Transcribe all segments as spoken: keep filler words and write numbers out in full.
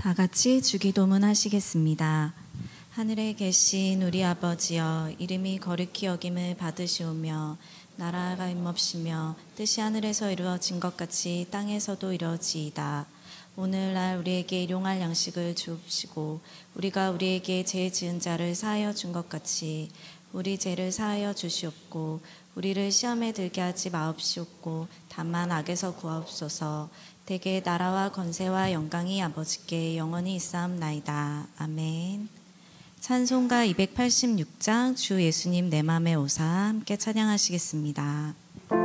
다 같이 주기도문 하시겠습니다. 하늘에 계신 우리 아버지여, 이름이 거룩히 여김을 받으시오며 나라가 임없으며 뜻이 하늘에서 이루어진 것 같이 땅에서도 이루어지이다. 오늘날 우리에게 일용할 양식을 주옵시고 우리가 우리에게 죄 지은 자를 사하여 준 것 같이 우리 죄를 사하여 주시옵고 우리를 시험에 들게 하지 마옵시옵고 다만 악에서 구하옵소서. 대개 나라와 권세와 영광이 아버지께 영원히 있사옵나이다. 아멘. 찬송가 이백팔십육 장 주 예수님 내 맘에 오사 함께 찬양하시겠습니다.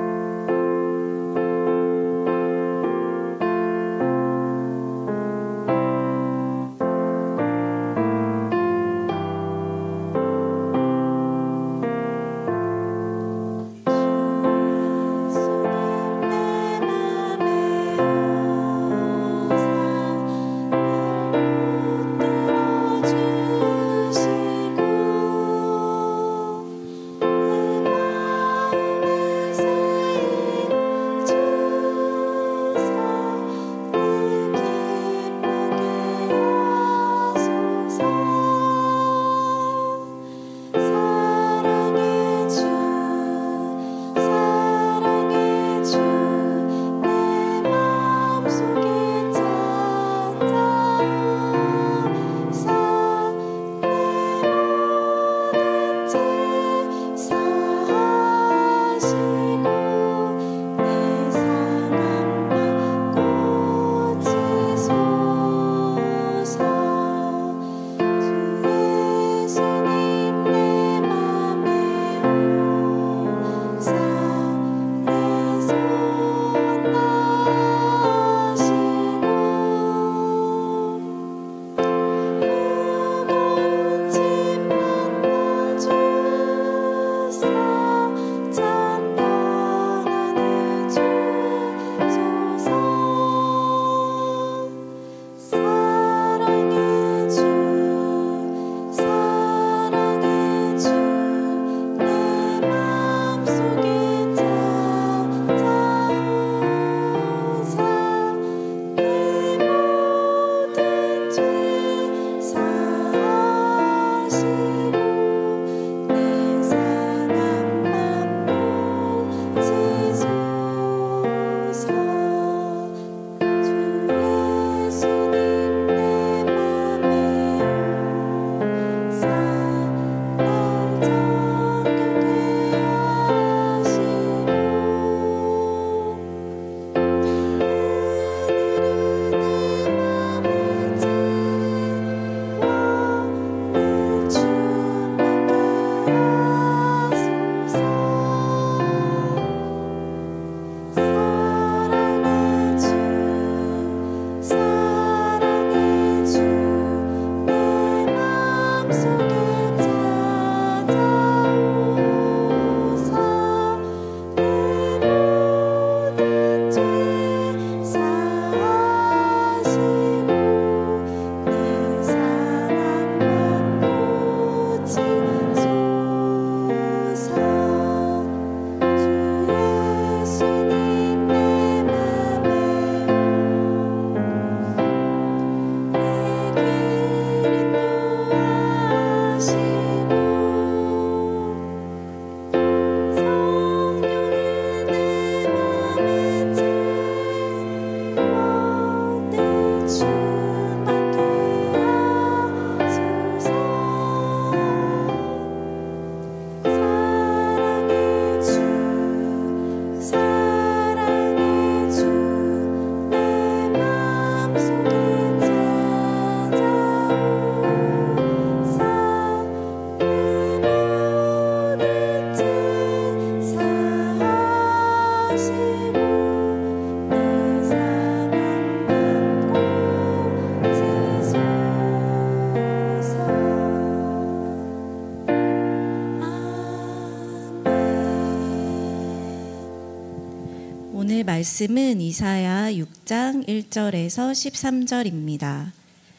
오늘 말씀은 이사야 육 장 일 절에서 십삼 절입니다.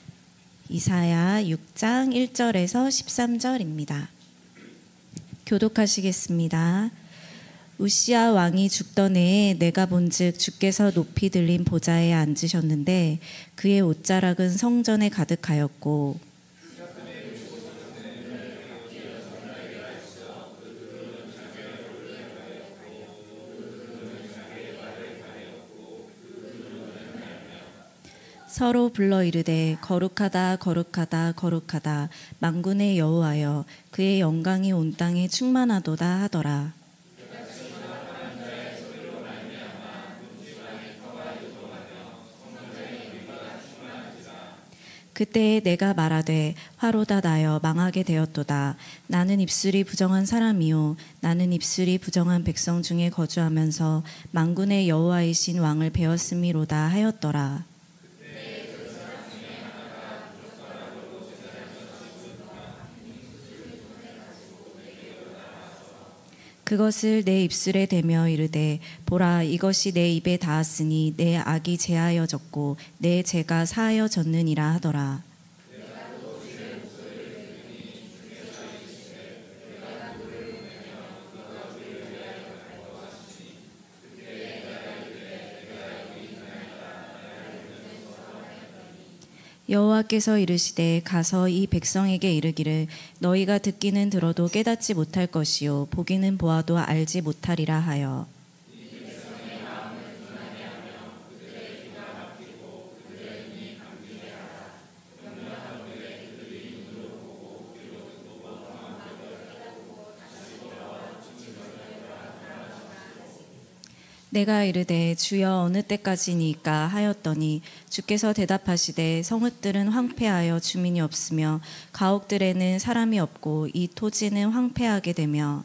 이사야 육 장 일 절에서 십삼 절입니다. 교독하시겠습니다. 우시야 왕이 죽던 해에 내가 본즉 주께서 높이 들린 보좌에 앉으셨는데 그의 옷자락은 성전에 가득하였고 서로 불러 이르되 거룩하다 거룩하다 거룩하다 만군의 여호와여 그의 영광이 온 땅에 충만하도다 하더라. 그때에 내가 말하되 화로다 나여 망하게 되었도다. 나는 입술이 부정한 사람이요 나는 입술이 부정한 백성 중에 거주하면서 만군의 여호와이신 왕을 배웠음이로다 하였더라. 그것을 내 입술에 대며 이르되 보라 이것이 내 입에 닿았으니 내 악이 제하여졌고 내 죄가 사하여졌느니라 하더라. 여호와께서 이르시되 가서 이 백성에게 이르기를 너희가 듣기는 들어도 깨닫지 못할 것이요 보기는 보아도 알지 못하리라 하여 내가 이르되 주여 어느 때까지니까 하였더니 주께서 대답하시되 성읍들은 황폐하여 주민이 없으며 가옥들에는 사람이 없고 이 토지는 황폐하게 되며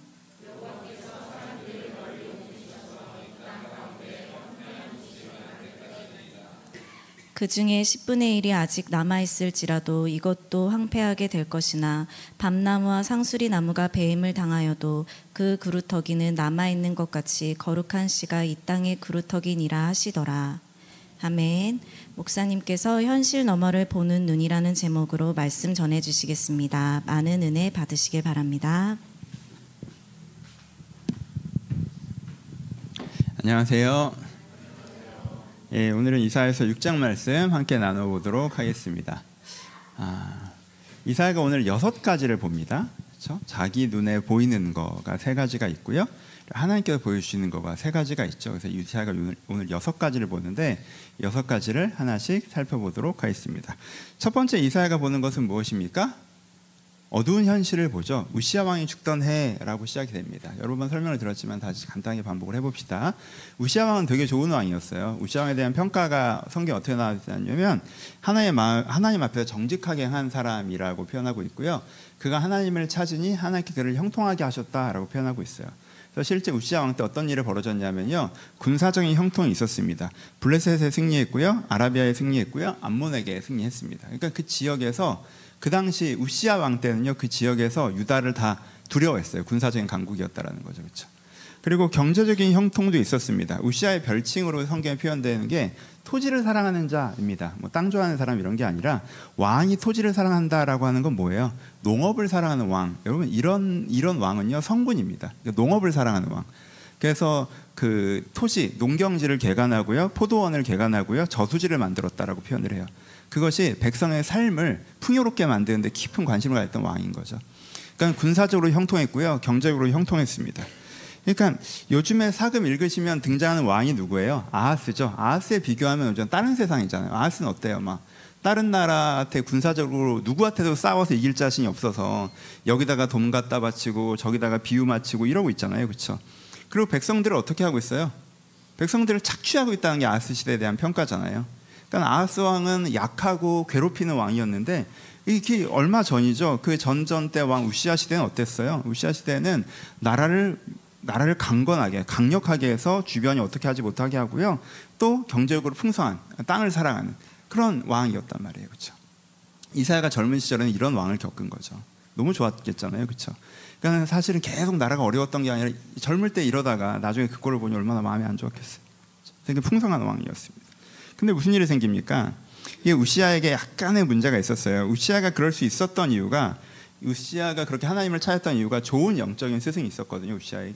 그 중에 십분의 일이 아직 남아있을지라도 이것도 황폐하게 될 것이나 밤나무와 상수리 나무가 배임을 당하여도 그 그루터기는 남아있는 것 같이 거룩한 씨가 이 땅의 그루터기니라 하시더라. 아멘. 목사님께서 현실 너머를 보는 눈이라는 제목으로 말씀 전해주시겠습니다. 많은 은혜 받으시길 바랍니다. 안녕하세요. 예, 오늘은 이사야서 육 장 말씀 함께 나눠보도록 하겠습니다. 아, 이사야가 오늘 여섯 가지를 봅니다. 그렇죠? 자기 눈에 보이는 거가 세 가지가 있고요. 하나님께서 보여주시는 거가 세 가지가 있죠. 그래서 이사야가 오늘, 오늘 여섯 가지를 보는데 여섯 가지를 하나씩 살펴보도록 하겠습니다. 첫 번째 이사야가 보는 것은 무엇입니까? 어두운 현실을 보죠. 우시야 왕이 죽던 해라고 시작이 됩니다. 여러 번 설명을 들었지만 다시 간단하게 반복을 해봅시다. 우시야 왕은 되게 좋은 왕이었어요. 우시야 왕에 대한 평가가 성경에 어떻게 나왔냐면 하나님, 마, 하나님 앞에서 정직하게 한 사람이라고 표현하고 있고요. 그가 하나님을 찾으니 하나님께 그를 형통하게 하셨다라고 표현하고 있어요. 그래서 실제 우시야 왕 때 어떤 일이 벌어졌냐면요, 군사적인 형통이 있었습니다. 블레셋에 승리했고요, 아라비아에 승리했고요, 암몬에게 승리했습니다. 그러니까 그 지역에서 그 당시 우시야 왕 때는요, 그 지역에서 유다를 다 두려워했어요. 군사적인 강국이었다라는 거죠, 그렇죠? 그리고 경제적인 형통도 있었습니다. 우시야의 별칭으로 성경에 표현되는 게 토지를 사랑하는 자입니다. 뭐 땅 좋아하는 사람 이런 게 아니라 왕이 토지를 사랑한다라고 하는 건 뭐예요? 농업을 사랑하는 왕. 여러분 이런 이런 왕은요 성군입니다. 농업을 사랑하는 왕. 그래서 그 토지 농경지를 개간하고요, 포도원을 개간하고요, 저수지를 만들었다라고 표현을 해요. 그것이 백성의 삶을 풍요롭게 만드는 데 깊은 관심을 가졌던 왕인 거죠. 그러니까 군사적으로 형통했고요, 경제적으로 형통했습니다. 그러니까 요즘에 사금 읽으시면 등장하는 왕이 누구예요? 아하스죠. 아하스에 비교하면 완전 다른 세상이잖아요. 아하스는 어때요? 막 다른 나라한테 군사적으로 누구한테도 싸워서 이길 자신이 없어서 여기다가 돈 갖다 바치고 저기다가 비유 맞추고 이러고 있잖아요, 그렇죠? 그리고 백성들을 어떻게 하고 있어요? 백성들을 착취하고 있다는 게 아하스 시대에 대한 평가잖아요. 그러니까 아하스 왕은 약하고 괴롭히는 왕이었는데 이게 얼마 전이죠. 그 전전 때 왕 우시야 시대는 어땠어요? 우시야 시대는 나라를 나라를 강건하게 강력하게 해서 주변이 어떻게 하지 못하게 하고요, 또 경제적으로 풍성한 땅을 사랑하는 그런 왕이었단 말이에요, 그렇죠? 이사야가 젊은 시절에는 이런 왕을 겪은 거죠. 너무 좋았겠잖아요, 그렇죠? 그러니까 사실은 계속 나라가 어려웠던 게 아니라 젊을 때 이러다가 나중에 그 꼴을 보니 얼마나 마음이 안 좋았겠어요. 되게 풍성한 왕이었습니다. 근데 무슨 일이 생깁니까? 이게 우시야에게 약간의 문제가 있었어요. 우시야가 그럴 수 있었던 이유가, 우시야가 그렇게 하나님을 찾았던 이유가 좋은 영적인 스승이 있었거든요, 우시야에게.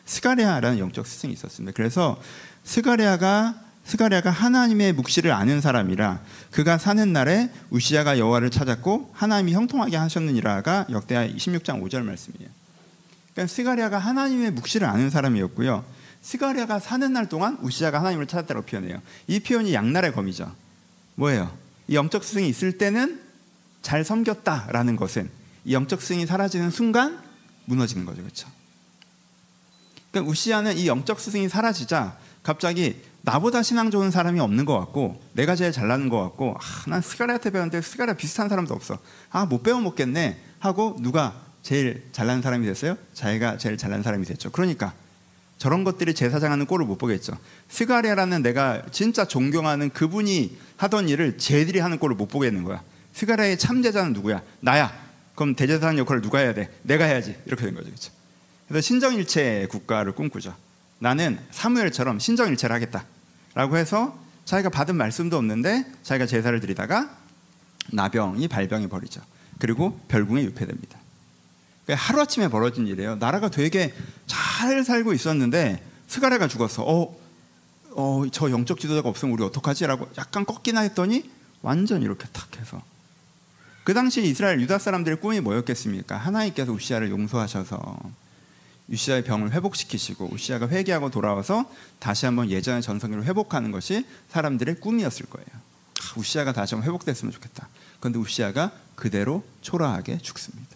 스가랴라는 영적 스승이 있었습니다. 그래서 스가랴가 스가랴가 하나님의 묵시를 아는 사람이라 그가 사는 날에 우시야가 여호와를 찾았고 하나님이 형통하게 하셨느니라가 역대하 이십육 장 오 절 말씀이에요. 그러니까 스가랴가 하나님의 묵시를 아는 사람이었고요. 스가랴가 사는 날 동안 우시야가 하나님을 찾았다고 표현해요. 이 표현이 양날의 검이죠. 뭐예요? 이 영적 스승이 있을 때는 잘 섬겼다라는 것은 이 영적 스승이 사라지는 순간 무너지는 거죠. 그렇죠? 그러니까 우시야는 이 영적 스승이 사라지자 갑자기 나보다 신앙 좋은 사람이 없는 것 같고 내가 제일 잘나는 것 같고 아, 난 스가랴한테 배웠는데 스가랴 비슷한 사람도 없어. 아, 못 배워 먹겠네 하고 누가 제일 잘나는 사람이 됐어요? 자기가 제일 잘나는 사람이 됐죠. 그러니까 저런 것들이 제사장하는 꼴을 못 보겠죠. 스가랴라는 내가 진짜 존경하는 그분이 하던 일을 쟤들이 하는 꼴을 못 보겠는 거야. 스가랴의 참제자는 누구야? 나야. 그럼 대제사장 역할을 누가 해야 돼? 내가 해야지. 이렇게 된 거죠. 그렇죠? 그래서 신정일체 국가를 꿈꾸죠. 나는 사무엘처럼 신정일체를 하겠다 라고 해서 자기가 받은 말씀도 없는데 자기가 제사를 드리다가 나병이 발병이 벌이죠. 그리고 별궁에 유폐됩니다. 하루아침에 벌어진 일이에요. 나라가 되게 잘 살고 있었는데 스가랴가 죽었어. 어, 어, 저 영적 지도자가 없으면 우리 어떡하지? 라고 약간 꺾이나 했더니 완전 이렇게 탁 해서 그 당시 이스라엘 유다 사람들의 꿈이 뭐였겠습니까? 하나님께서 우시야를 용서하셔서 우시야의 병을 회복시키시고 우시야가 회개하고 돌아와서 다시 한번 예전의 전성기를 회복하는 것이 사람들의 꿈이었을 거예요. 아, 우시야가 다시 한번 회복됐으면 좋겠다. 그런데 우시야가 그대로 초라하게 죽습니다.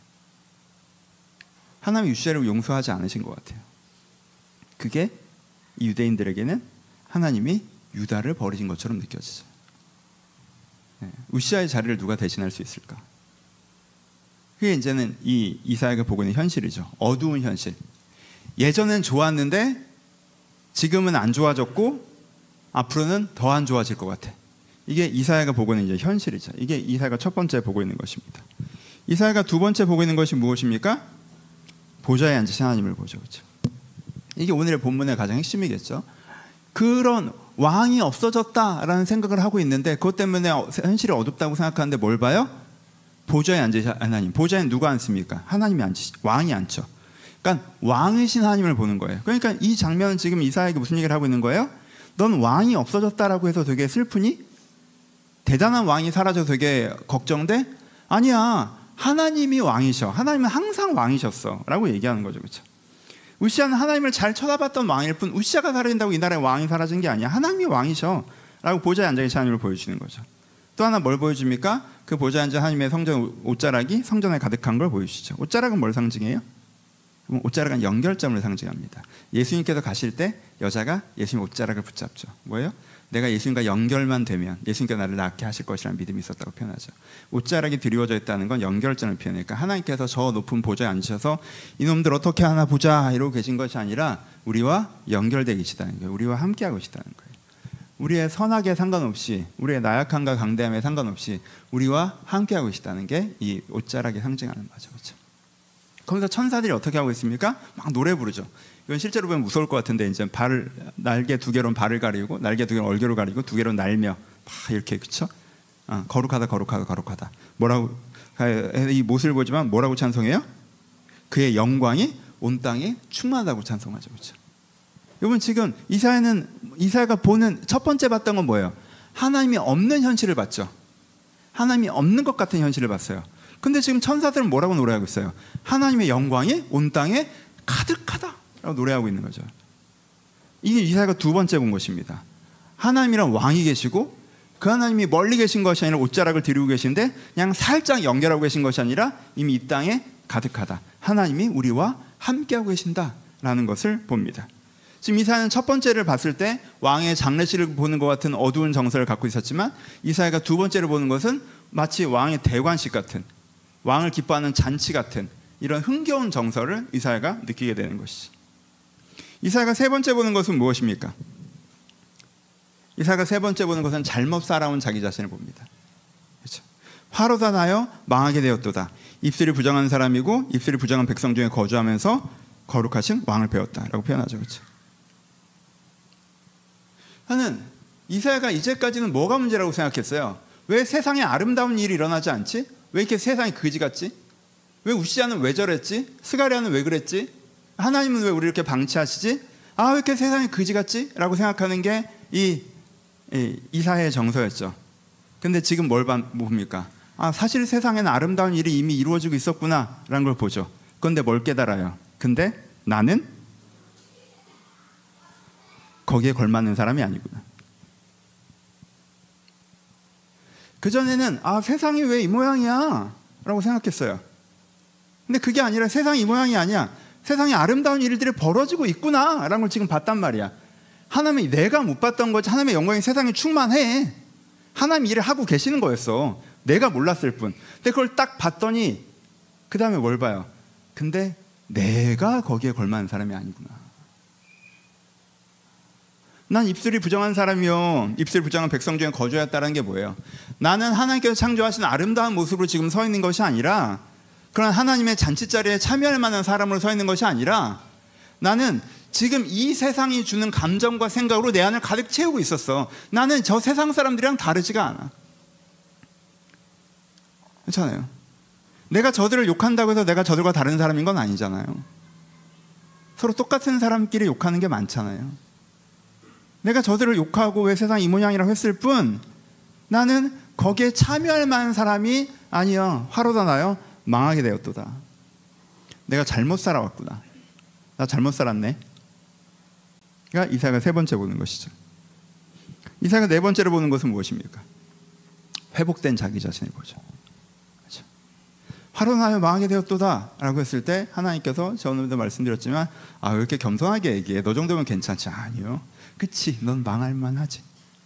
하나님이 우시야를 용서하지 않으신 것 같아요. 그게 이 유대인들에게는 하나님이 유다를 버리신 것처럼 느껴지죠. 네. 우시야의 자리를 누가 대신할 수 있을까? 그게 이제는 이 이사야가 보고 있는 현실이죠. 어두운 현실. 예전엔 좋았는데 지금은 안 좋아졌고 앞으로는 더 안 좋아질 것 같아. 이게 이사야가 보고 있는 이제 현실이죠. 이게 이사야가 첫 번째 보고 있는 것입니다. 이사야가 두 번째 보고 있는 것이 무엇입니까? 보좌에 앉으신 하나님을 보죠. 그렇죠? 이게 오늘의 본문의 가장 핵심이겠죠. 그런 왕이 없어졌다라는 생각을 하고 있는데 그것 때문에 현실이 어둡다고 생각하는데 뭘 봐요? 보좌에 앉으신 하나님. 보좌에 누가 앉습니까? 하나님이 앉으시, 왕이 앉죠. 그러니까 왕이신 하나님을 보는 거예요. 그러니까 이 장면은 지금 이사야에게 무슨 얘기를 하고 있는 거예요? 넌 왕이 없어졌다라고 해서 되게 슬프니? 대단한 왕이 사라져서 되게 걱정돼? 아니야. 하나님이 왕이셔. 하나님은 항상 왕이셨어 라고 얘기하는 거죠. 그렇죠? 우시야는 하나님을 잘 쳐다봤던 왕일 뿐 우시야가 사라진다고 이 나라의 왕이 사라진 게 아니야. 하나님이 왕이셔 라고 보좌에 앉아계신 하나님을 보여주시는 거죠. 또 하나 뭘 보여줍니까? 그 보좌에 앉은 하나님의 성전 옷자락이 성전에 가득한 걸 보여주시죠. 옷자락은 뭘 상징해요? 옷자락은 연결점을 상징합니다. 예수님께서 가실 때 여자가 예수님 옷자락을 붙잡죠. 뭐예요? 내가 예수님과 연결만 되면 예수님께서 나를 낳게 하실 것이라는 믿음이 있었다고 표현하죠. 옷자락이 드리워져 있다는 건 연결점을 표현하니까 하나님께서 저 높은 보좌에 앉으셔서 이놈들 어떻게 하나 보자 이러고 계신 것이 아니라 우리와 연결되어 계시다는 거예요. 우리와 함께하고 계시다는 거예요. 우리의 선악에 상관없이 우리의 나약함과 강대함에 상관없이 우리와 함께하고 계시다는 게 이 옷자락이 상징하는 바죠. 그렇죠? 거기서 천사들이 어떻게 하고 있습니까? 막 노래 부르죠. 이건 실제로 보면 무서울 것 같은데 이제 발을 날개 두 개로 발을 가리고 날개 두 개로 얼굴을 가리고 두 개로 날며 막 이렇게 그렇죠? 아, 거룩하다 거룩하다 거룩하다. 뭐라고 이 못을 보지만 뭐라고 찬송해요? 그의 영광이 온 땅에 충만하다고 찬송하죠. 그렇죠? 여러분 지금 이사야는 이사야가 보는 첫 번째 봤던 건 뭐예요? 하나님이 없는 현실을 봤죠. 하나님이 없는 것 같은 현실을 봤어요. 근데 지금 천사들은 뭐라고 노래하고 있어요? 하나님의 영광이 온 땅에 가득하다라고 노래하고 있는 거죠. 이게 이사야가 두 번째 본 것입니다. 하나님이란 왕이 계시고 그 하나님이 멀리 계신 것이 아니라 옷자락을 드리고 계신데 그냥 살짝 연결하고 계신 것이 아니라 이미 이 땅에 가득하다. 하나님이 우리와 함께하고 계신다라는 것을 봅니다. 지금 이사야는 첫 번째를 봤을 때 왕의 장례식을 보는 것 같은 어두운 정서를 갖고 있었지만 이사야가 두 번째를 보는 것은 마치 왕의 대관식 같은 왕을 기뻐하는 잔치 같은 이런 흥겨운 정서를 이사야가 느끼게 되는 것이죠. 이사야가 세 번째 보는 것은 무엇입니까? 이사야가 세 번째 보는 것은 잘못 살아온 자기 자신을 봅니다. 그렇죠? 화로다 나여 망하게 되었도다. 입술이 부정한 사람이고 입술이 부정한 백성 중에 거주하면서 거룩하신 왕을 배웠다라고 표현하죠. 그렇죠? 저는 이사야가 이제까지는 뭐가 문제라고 생각했어요? 왜 세상에 아름다운 일이 일어나지 않지? 왜 이렇게 세상이 그지 같지? 왜 우시야는 왜 저랬지? 스가랴는 왜 그랬지? 하나님은 왜 우리 이렇게 방치하시지? 아, 왜 이렇게 세상이 그지 같지? 라고 생각하는 게 이 이사야의 정서였죠. 근데 지금 뭘 봅니까? 아, 사실 세상에는 아름다운 일이 이미 이루어지고 있었구나 라는 걸 보죠. 그런데 뭘 깨달아요? 근데 나는 거기에 걸맞는 사람이 아니구나. 그전에는 아, 세상이 왜 이 모양이야? 라고 생각했어요. 근데 그게 아니라 세상이 이 모양이 아니야. 세상에 아름다운 일들이 벌어지고 있구나 라는 걸 지금 봤단 말이야. 하나님이 내가 못 봤던 거지. 하나님의 영광이 세상에 충만해. 하나님 일을 하고 계시는 거였어. 내가 몰랐을 뿐. 근데 그걸 딱 봤더니 그 다음에 뭘 봐요? 근데 내가 거기에 걸맞는 사람이 아니구나. 난 입술이 부정한 사람이요, 입술이 부정한 백성 중에 거주하였다는 게 뭐예요? 나는 하나님께서 창조하신 아름다운 모습으로 지금 서 있는 것이 아니라, 그런 하나님의 잔치자리에 참여할 만한 사람으로 서 있는 것이 아니라, 나는 지금 이 세상이 주는 감정과 생각으로 내 안을 가득 채우고 있었어. 나는 저 세상 사람들이랑 다르지가 않아. 그렇잖아요. 내가 저들을 욕한다고 해서 내가 저들과 다른 사람인 건 아니잖아요. 서로 똑같은 사람끼리 욕하는 게 많잖아요. 내가 저들을 욕하고 왜 세상 이 모양이라고 했을 뿐, 나는 거기에 참여할 만한 사람이 아니여, 화로다 나여 망하게 되었도다. 내가 잘못 살아왔구나. 나 잘못 살았네. 그러니까 이사야가 세 번째 보는 것이죠. 이사야가 네 번째로 보는 것은 무엇입니까? 회복된 자기 자신을 보죠. 그렇죠? 화로 나여 망하게 되었도다 라고 했을 때 하나님께서 저 오늘도 말씀드렸지만, 아, 왜 이렇게 겸손하게 얘기해? 너 정도면 괜찮지? 아니요. 그치, 넌 망할 만하지.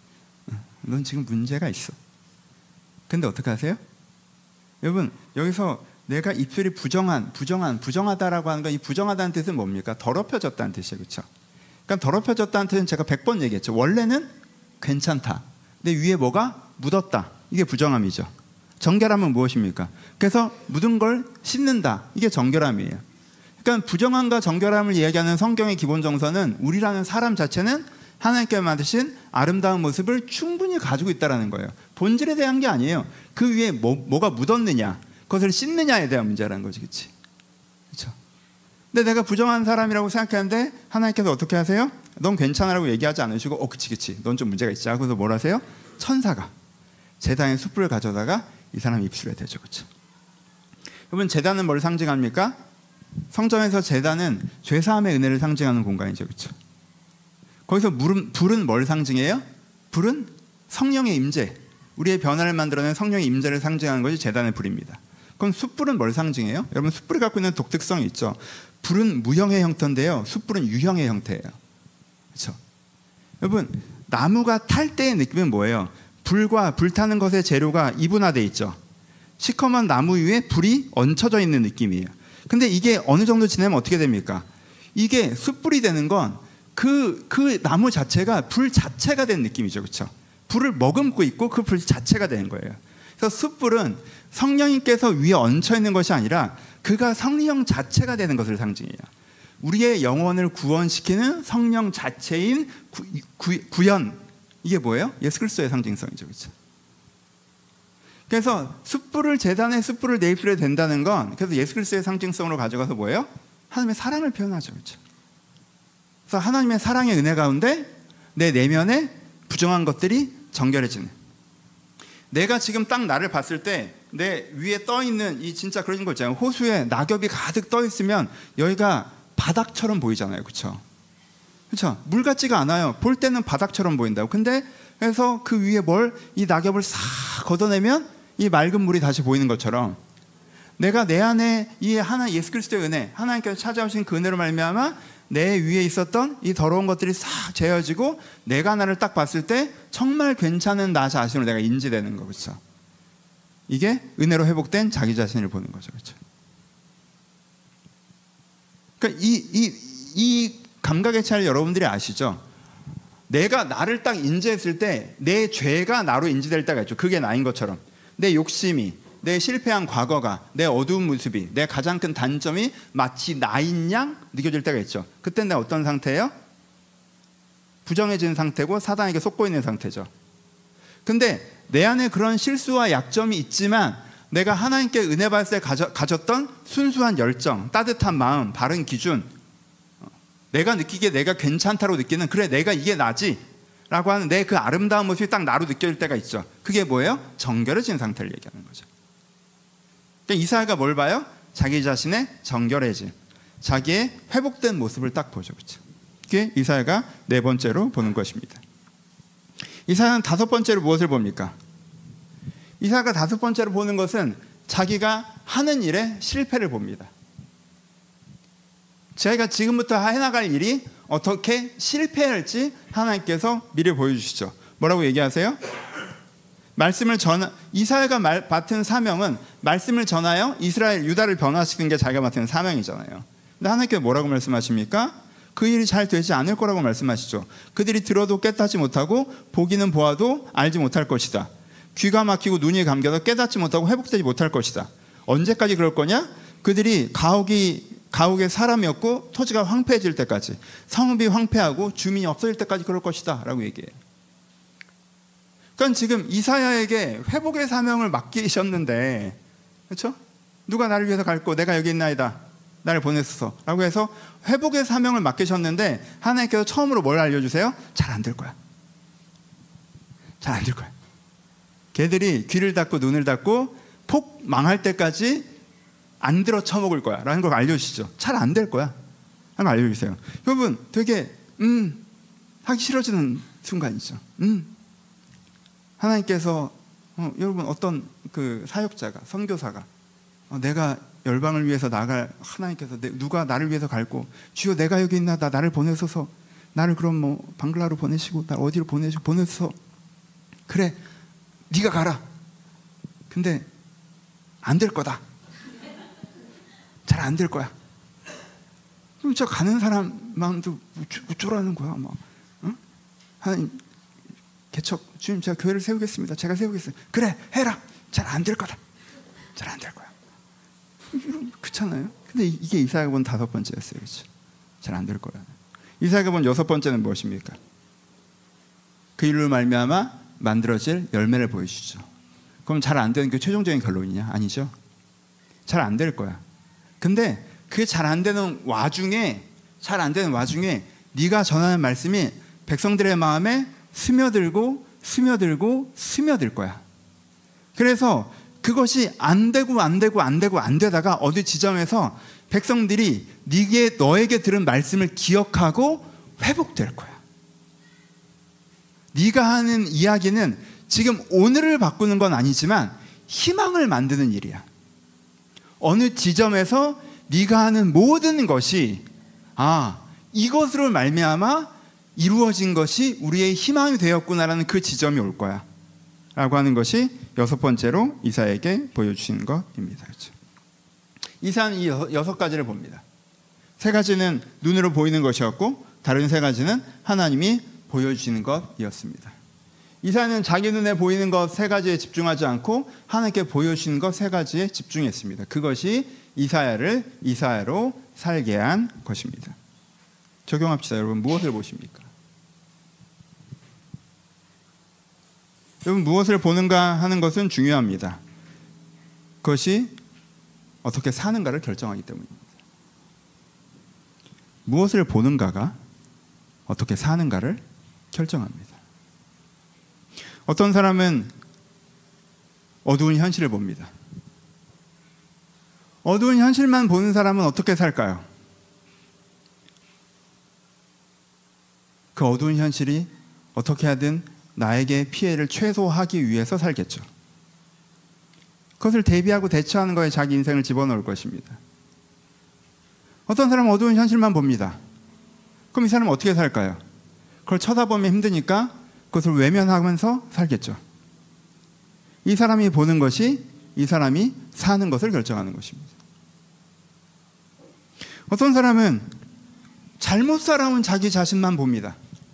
넌 지금 문제가 있어. 근데 어떻게 하세요? 여러분, 여기서 내가 입술이 부정한, 부정한, 부정하다라고 하는 건, 이 부정하다는 뜻은 뭡니까? 더럽혀졌다는 뜻이에요. 그렇죠? 그러니까 더럽혀졌다는 뜻은 제가 백 번 얘기했죠. 원래는 괜찮다. 근데 위에 뭐가 묻었다. 이게 부정함이죠. 정결함은 무엇입니까? 그래서 묻은 걸 씻는다. 이게 정결함이에요. 그러니까 부정함과 정결함을 이야기하는 성경의 기본 정서는 우리라는 사람 자체는 하나님께 만드신 아름다운 모습을 충분히 가지고 있다는 거예요. 본질에 대한 게 아니에요. 그 위에 뭐, 뭐가 묻었느냐, 그것을 씻느냐에 대한 문제라는 거지. 그렇지? 그렇죠? 근데 내가 부정한 사람이라고 생각하는데 하나님께서 어떻게 하세요? 넌 괜찮아라고 얘기하지 않으시고, 어, 그치 그치, 넌 좀 문제가 있지. 그래서 뭘 하세요? 천사가 제단의 숯불을 가져다가 이 사람 입술에 대죠. 그렇죠? 여러분, 제단은 뭘 상징합니까? 성전에서 제단은 죄사함의 은혜를 상징하는 공간이죠. 그렇죠? 거기서 물은, 불은 뭘 상징해요? 불은 성령의 임재, 우리의 변화를 만들어낸 성령의 임재를 상징하는 것이 제단의 불입니다. 그럼 숯불은 뭘 상징해요? 여러분, 숯불이 갖고 있는 독특성이 있죠. 불은 무형의 형태인데요, 숯불은 유형의 형태예요. 그렇죠? 여러분, 나무가 탈 때의 느낌은 뭐예요? 불과 불타는 것의 재료가 이분화되어 있죠. 시커먼 나무 위에 불이 얹혀져 있는 느낌이에요. 근데 이게 어느 정도 지나면 어떻게 됩니까? 이게 숯불이 되는 건 그, 그 나무 자체가 불 자체가 된 느낌이죠. 그렇죠? 불을 머금고 있고 그 불 자체가 되는 거예요. 그래서 숯불은 성령님께서 위에 얹혀 있는 것이 아니라 그가 성령 자체가 되는 것을 상징해요. 우리의 영혼을 구원시키는 성령 자체인 구, 구, 구현, 이게 뭐예요? 예수 그리스도의 상징성이죠. 그렇죠? 그래서 숯불을, 제단의 숯불을 내 입술에 댄다는 건, 그래서 예수 그리스도의 상징성으로 가져가서 뭐예요? 하나님의 사랑을 표현하죠. 그렇죠? 그래서 하나님의 사랑의 은혜 가운데 내 내면에 부정한 것들이 정결해지는, 내가 지금 딱 나를 봤을 때 내 위에 떠 있는 이 진짜 그런 거 있잖아요. 호수에 낙엽이 가득 떠 있으면 여기가 바닥처럼 보이잖아요. 그렇죠? 그렇죠? 물 같지가 않아요. 볼 때는 바닥처럼 보인다고. 근데 그래서 그 위에 뭘, 이 낙엽을 싹 걷어내면 이 맑은 물이 다시 보이는 것처럼, 내가 내 안에 이 하나 예수 그리스도의 은혜, 하나님께서 찾아오신 그 은혜로 말미암아 내 위에 있었던 이 더러운 것들이 싹 제어지고 내가 나를 딱 봤을 때 정말 괜찮은 나 자신으로 내가 인지되는 거. 그렇죠? 이게 은혜로 회복된 자기 자신을 보는 거죠. 그렇죠? 그러니까 이, 이, 이 감각의 차이를 여러분들이 아시죠? 내가 나를 딱 인지했을 때 내 죄가 나로 인지될 때가 있죠. 그게 나인 것처럼 내 욕심이, 내 실패한 과거가, 내 어두운 모습이, 내 가장 큰 단점이 마치 나인 양 느껴질 때가 있죠. 그때는 내가 어떤 상태예요? 부정해진 상태고 사단에게 속고 있는 상태죠. 근데 내 안에 그런 실수와 약점이 있지만 내가 하나님께 은혜 받을 때 가져, 가졌던 순수한 열정, 따뜻한 마음, 바른 기준, 내가 느끼기에 내가 괜찮다고 느끼는, 그래 내가 이게 나지 라고 하는 내 그 아름다운 모습이 딱 나로 느껴질 때가 있죠. 그게 뭐예요? 정결해진 상태를 얘기하는 거죠. 그러니까 이사야가 뭘 봐요? 자기 자신의 정결해짐, 자기의 회복된 모습을 딱 보죠. 그렇죠? 그게 이사야가 네 번째로 보는 것입니다. 이사야는 다섯 번째로 무엇을 봅니까? 이사야가 다섯 번째로 보는 것은 자기가 하는 일에 실패를 봅니다. 자기가 지금부터 해나갈 일이 어떻게 실패할지 하나님께서 미리 보여주시죠. 뭐라고 얘기하세요? 말씀을 전 이사야가 말, 맡은 사명은 말씀을 전하여 이스라엘 유다를 변화시키는 게 자기가 맡은 사명이잖아요. 근데 하나님께서 뭐라고 말씀하십니까? 그 일이 잘 되지 않을 거라고 말씀하시죠. 그들이 들어도 깨닫지 못하고 보기는 보아도 알지 못할 것이다. 귀가 막히고 눈이 감겨도 깨닫지 못하고 회복되지 못할 것이다. 언제까지 그럴 거냐? 그들이 가옥이 가옥에 사람이 없고 토지가 황폐해질 때까지, 성읍이 황폐하고 주민이 없어질 때까지 그럴 것이다 라고 얘기해요. 그러니까 지금 이사야에게 회복의 사명을 맡기셨는데, 그렇죠? 누가 나를 위해서 갈고 내가 여기 있나이다, 나를 보내소서 라고 해서 회복의 사명을 맡기셨는데 하나님께서 처음으로 뭘 알려주세요? 잘 안 될 거야. 잘 안 될 거야. 걔들이 귀를 닫고 눈을 닫고 폭 망할 때까지 안 들어 처먹을 거야 라는 걸 알려주시죠. 잘 안 될 거야 하는 걸 알려주세요. 여러분 되게 음 하기 싫어지는 순간이죠. 음 하나님께서 어, 여러분 어떤 그 사역자가, 선교사가 어, 내가 열방을 위해서 나갈, 하나님께서 내, 누가 나를 위해서 갈고 주여 내가 여기 있나, 나 나를 보내소서, 나를 그럼 뭐 방글라로 보내시고 나 어디로 보내시고 보내소서, 그래 네가 가라. 근데 안 될 거다, 잘 안 될 거야. 그럼 저 가는 사람 마음도 우쭐하는 거야. 막 응? 하나님 개척 주님 제가 교회를 세우겠습니다. 제가 세우겠어요. 그래 해라. 잘 안 될 거다. 잘 안 될 거야. 그렇잖아요. 근데 이게 이사야가 본 다섯 번째였어요. 그렇죠? 잘 안 될 거야. 이사야가 본 여섯 번째는 무엇입니까? 그 일로 말미암아 만들어질 열매를 보여주죠. 그럼 잘 안 되는 게 최종적인 결론이냐? 아니죠. 잘 안 될 거야. 근데 그게 잘 안 되는 와중에 잘 안 되는 와중에 네가 전하는 말씀이 백성들의 마음에 스며들고 스며들고 스며들 거야. 그래서 그것이 안 되고 안 되고 안 되고 안 되다가 어느 지점에서 백성들이 네게 너에게 들은 말씀을 기억하고 회복될 거야. 네가 하는 이야기는 지금 오늘을 바꾸는 건 아니지만 희망을 만드는 일이야. 어느 지점에서 네가 하는 모든 것이 아 이것으로 말미암아 이루어진 것이 우리의 희망이 되었구나라는 그 지점이 올 거야 라고 하는 것이 여섯 번째로 이사야에게 보여주시는 것입니다. 그렇죠? 이사야는 이 여섯 가지를 봅니다. 세 가지는 눈으로 보이는 것이었고 다른 세 가지는 하나님이 보여주시는 것이었습니다. 이사야는 자기 눈에 보이는 것 세 가지에 집중하지 않고 하나님께 보여주시는 것 세 가지에 집중했습니다. 그것이 이사야를 이사야로 살게 한 것입니다. 적용합시다. 여러분 무엇을 보십니까? 여러분 무엇을 보는가 하는 것은 중요합니다. 그것이 어떻게 사는가를 결정하기 때문입니다. 무엇을 보는가가 어떻게 사는가를 결정합니다. 어떤 사람은 어두운 현실을 봅니다. 어두운 현실만 보는 사람은 어떻게 살까요? 그 어두운 현실이 어떻게 하든 나에게 피해를 최소화하기 위해서 살겠죠. 그것을 대비하고 대처하는 거에 자기 인생을 집어넣을 것입니다. 어떤 사람은 어두운 현실만 봅니다. 그럼 이 사람은 어떻게 살까요? 그걸 쳐다보면 힘드니까 그것을 외면하면서 살겠죠. 이 사람이 보는 것이 이 사람이 사는 것을 결정하는 것입니다. 어떤 사람은 잘못 살아온 자기 자신만 봅니다.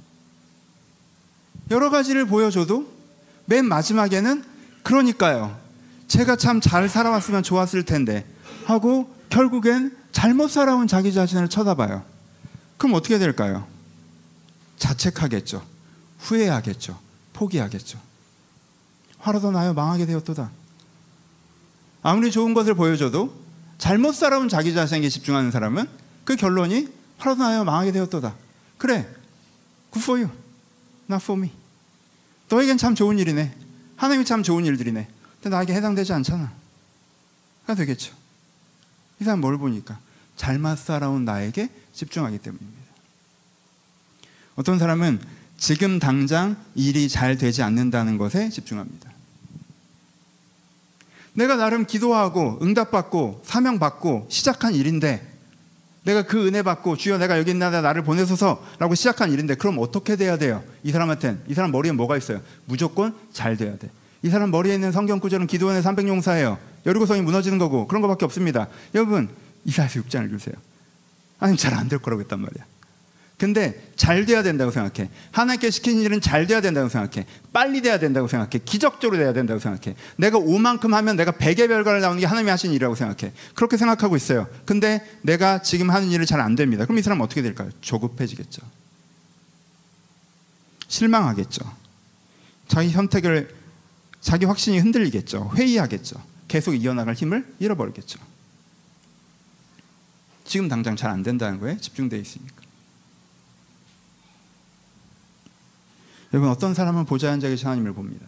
여러 가지를 보여줘도 맨 마지막에는 그러니까요, 제가 참 잘 살아왔으면 좋았을 텐데 하고 결국엔 잘못 살아온 자기 자신을 쳐다봐요. 그럼 어떻게 될까요? 자책하겠죠. 후회하겠죠. 포기하겠죠. 화라도 나요 망하게 되었도다. 아무리 좋은 것을 보여줘도 잘못 살아온 자기 자신에게 집중하는 사람은 그 결론이 하라도 나여 망하게 되었도다. 그래, good for you, not for me. 너에겐 참 좋은 일이네. 하나님이 참 좋은 일들이네. 근데 나에게 해당되지 않잖아. 가 되겠죠. 이 사람 뭘 보니까? 잘못 살아온 나에게 집중하기 때문입니다. 어떤 사람은 지금 당장 일이 잘 되지 않는다는 것에 집중합니다. 내가 나름 기도하고 응답받고 사명받고 시작한 일인데, 내가 그 은혜 받고 주여 내가 여기 있나 나를 보내소서 라고 시작한 일인데, 그럼 어떻게 돼야 돼요? 이 사람한테는, 이 사람 머리에 뭐가 있어요? 무조건 잘 돼야 돼. 이 사람 머리에 있는 성경 구절은 기도원의 삼백용사예요. 여리고성이 무너지는 거고 그런 거밖에 없습니다. 여러분, 이사야서 육 장을 주세요. 아니 잘 안 될 거라고 했단 말이야. 근데 잘 돼야 된다고 생각해. 하나님께 시키는 일은 잘 돼야 된다고 생각해. 빨리 돼야 된다고 생각해. 기적적으로 돼야 된다고 생각해. 내가 오만큼 하면 내가 백의 결과를 나오는 게 하나님이 하신 일이라고 생각해. 그렇게 생각하고 있어요. 근데 내가 지금 하는 일을 잘 안 됩니다. 그럼 이 사람은 어떻게 될까요? 조급해지겠죠. 실망하겠죠. 자기 선택을, 자기 확신이 흔들리겠죠. 회의하겠죠. 계속 이어나갈 힘을 잃어버리겠죠. 지금 당장 잘 안 된다는 거에 집중되어 있으니까. 여러분, 어떤 사람은 보좌 앉아 계신 하나님을 봅니다.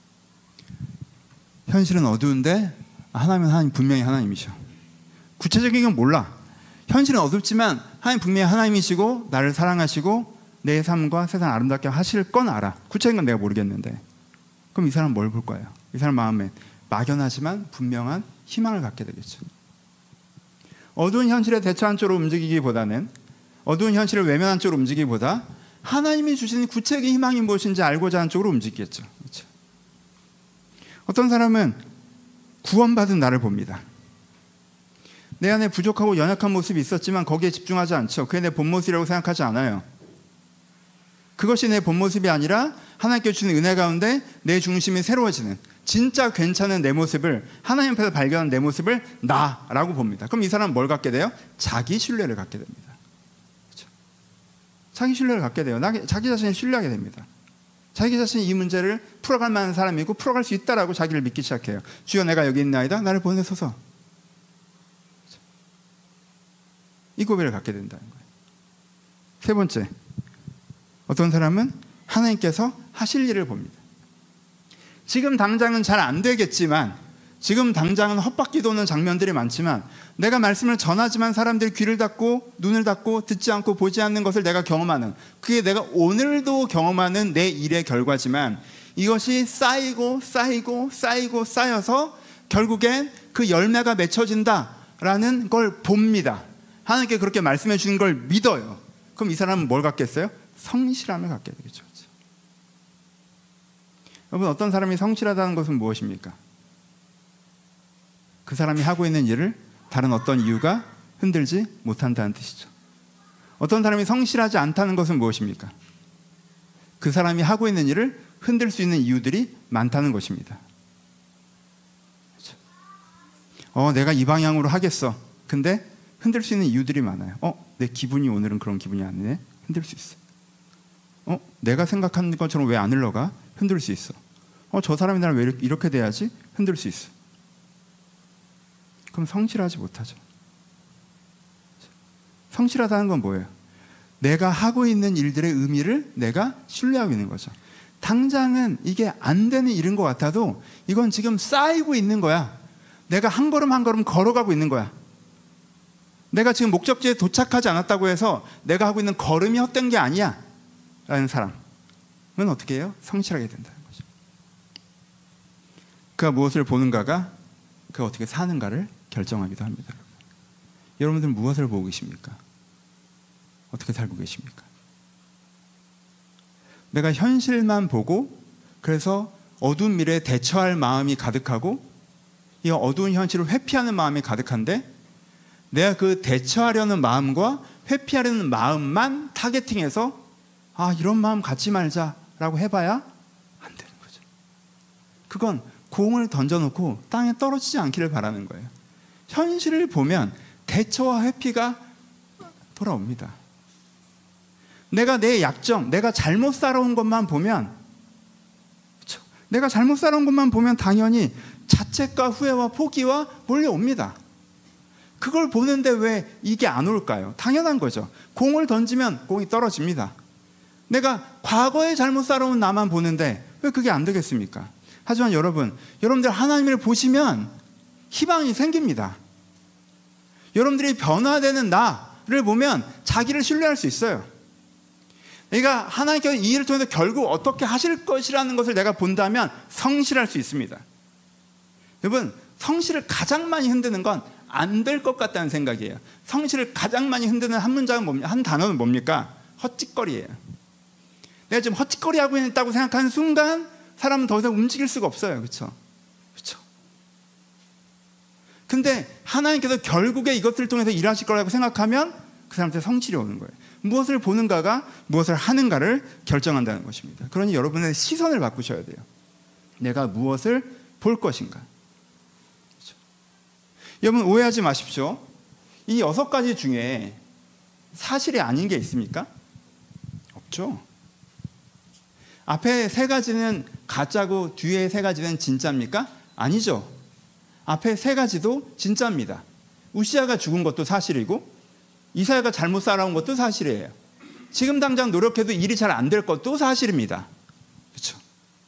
현실은 어두운데 하나님은 하나님, 분명히 하나님이셔. 구체적인 건 몰라. 현실은 어둡지만 하나님 분명히 하나님이시고 나를 사랑하시고 내 삶과 세상 아름답게 하실 건 알아. 구체적인 건 내가 모르겠는데. 그럼 이 사람은 뭘 볼 거예요? 이 사람 마음에 막연하지만 분명한 희망을 갖게 되겠죠. 어두운 현실에 대처한 쪽으로 움직이기보다는, 어두운 현실을 외면한 쪽으로 움직이기보다 하나님이 주신 구체적인 희망이 무엇인지 알고자 하는 쪽으로 움직이겠죠. 그렇죠? 어떤 사람은 구원받은 나를 봅니다. 내 안에 부족하고 연약한 모습이 있었지만 거기에 집중하지 않죠. 그게 내 본 모습이라고 생각하지 않아요. 그것이 내 본 모습이 아니라 하나님께 주신 은혜 가운데 내 중심이 새로워지는, 진짜 괜찮은 내 모습을, 하나님 앞에서 발견한 내 모습을 나라고 봅니다. 그럼 이 사람은 뭘 갖게 돼요? 자기 신뢰를 갖게 됩니다. 그렇죠? 자기 신뢰를 갖게 돼요. 자기 자신을 신뢰하게 됩니다. 자기 자신이 이 문제를 풀어갈 만한 사람이고 풀어갈 수 있다라고 자기를 믿기 시작해요. 주여 내가 여기 있나이다. 나를 보내소서. 그렇죠? 이 고백을 갖게 된다는 거예요. 세 번째, 어떤 사람은 하나님께서 하실 일을 봅니다. 지금 당장은 잘 안 되겠지만, 지금 당장은 헛바퀴 도는 장면들이 많지만, 내가 말씀을 전하지만 사람들이 귀를 닫고 눈을 닫고 듣지 않고 보지 않는 것을 내가 경험하는, 그게 내가 오늘도 경험하는 내 일의 결과지만, 이것이 쌓이고 쌓이고 쌓이고 쌓여서 결국엔 그 열매가 맺혀진다라는 걸 봅니다. 하나님께 그렇게 말씀해 주는 걸 믿어요. 그럼 이 사람은 뭘 갖겠어요? 성실함을 갖게 되겠죠. 여러분, 어떤 사람이 성실하다는 것은 무엇입니까? 그 사람이 하고 있는 일을 다른 어떤 이유가 흔들지 못한다는 뜻이죠. 어떤 사람이 성실하지 않다는 것은 무엇입니까? 그 사람이 하고 있는 일을 흔들 수 있는 이유들이 많다는 것입니다. 그렇죠? 어, 내가 이 방향으로 하겠어. 근데 흔들 수 있는 이유들이 많아요. 어, 내 기분이 오늘은 그런 기분이 아니네. 흔들 수 있어. 어, 내가 생각하는 것처럼 왜 안 흘러가? 흔들 수 있어. 어, 저 사람이 나를 왜 이렇게 돼야지? 흔들 수 있어. 그럼 성실하지 못하죠. 성실하다는 건 뭐예요? 내가 하고 있는 일들의 의미를 내가 신뢰하고 있는 거죠. 당장은 이게 안 되는 일인 것 같아도 이건 지금 쌓이고 있는 거야. 내가 한 걸음 한 걸음 걸어가고 있는 거야. 내가 지금 목적지에 도착하지 않았다고 해서 내가 하고 있는 걸음이 헛된 게 아니야 라는 사람은 어떻게 해요? 성실하게 된다는 거죠. 그가 무엇을 보는가가 그가 어떻게 사는가를 결정하기도 합니다. 여러분들 무엇을 보고 계십니까? 어떻게 살고 계십니까? 내가 현실만 보고 그래서 어두운 미래에 대처할 마음이 가득하고 이 어두운 현실을 회피하는 마음이 가득한데, 내가 그 대처하려는 마음과 회피하려는 마음만 타겟팅해서 아, 이런 마음 갖지 말자라고 해봐야 안 되는 거죠. 그건 공을 던져놓고 땅에 떨어지지 않기를 바라는 거예요. 현실을 보면 대처와 회피가 돌아옵니다. 내가 내 약점, 내가 잘못 살아온 것만 보면, 그렇죠? 내가 잘못 살아온 것만 보면 당연히 자책과 후회와 포기와 몰려옵니다. 그걸 보는데 왜 이게 안 올까요? 당연한 거죠. 공을 던지면 공이 떨어집니다. 내가 과거에 잘못 살아온 나만 보는데 왜 그게 안 되겠습니까? 하지만 여러분, 여러분들 하나님을 보시면 희망이 생깁니다. 여러분들이 변화되는 나를 보면 자기를 신뢰할 수 있어요. 내가 하나님께서 이 일을 통해서 결국 어떻게 하실 것이라는 것을 내가 본다면 성실할 수 있습니다. 여러분, 성실을 가장 많이 흔드는 건 안 될 것 같다는 생각이에요. 성실을 가장 많이 흔드는 한 문장은 뭡니까? 한 단어는 뭡니까? 헛짓거리예요. 내가 지금 헛짓거리하고 있다고 생각하는 순간 사람은 더 이상 움직일 수가 없어요. 그렇죠? 그렇죠? 근데 하나님께서 결국에 이것을 통해서 일하실 거라고 생각하면 그 사람한테 성실이 오는 거예요. 무엇을 보는가가 무엇을 하는가를 결정한다는 것입니다. 그러니 여러분의 시선을 바꾸셔야 돼요. 내가 무엇을 볼 것인가. 그렇죠? 여러분, 오해하지 마십시오. 이 여섯 가지 중에 사실이 아닌 게 있습니까? 없죠. 앞에 세 가지는 가짜고 뒤에 세 가지는 진짜입니까? 아니죠. 앞에 세 가지도 진짜입니다. 우시아가 죽은 것도 사실이고 이사야가 잘못 살아온 것도 사실이에요. 지금 당장 노력해도 일이 잘 안 될 것도 사실입니다. 그렇죠?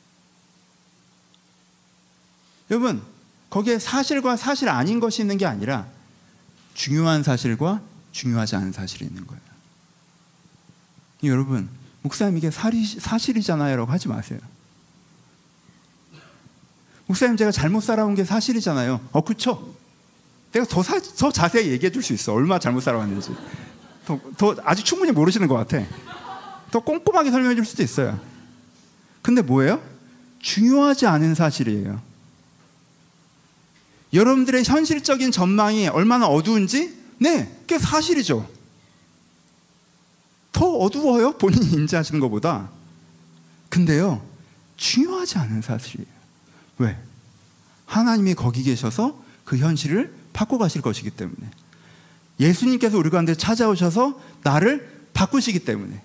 여러분, 거기에 사실과 사실 아닌 것이 있는 게 아니라 중요한 사실과 중요하지 않은 사실이 있는 거예요. 여러분, 목사님 이게 사실이잖아요 라고 하지 마세요. 목사님 제가 잘못 살아온 게 사실이잖아요. 어, 그렇죠. 내가 더, 사, 더 자세히 얘기해 줄 수 있어. 얼마나 잘못 살아왔는지. 더, 더 아직 충분히 모르시는 것 같아. 더 꼼꼼하게 설명해 줄 수도 있어요. 근데 뭐예요? 중요하지 않은 사실이에요. 여러분들의 현실적인 전망이 얼마나 어두운지, 네, 그게 사실이죠. 더 어두워요, 본인이 인지하시는 것보다. 근데요, 중요하지 않은 사실이에요. 왜? 하나님이 거기 계셔서 그 현실을 바꿔가실 것이기 때문에. 예수님께서 우리 가운데 찾아오셔서 나를 바꾸시기 때문에.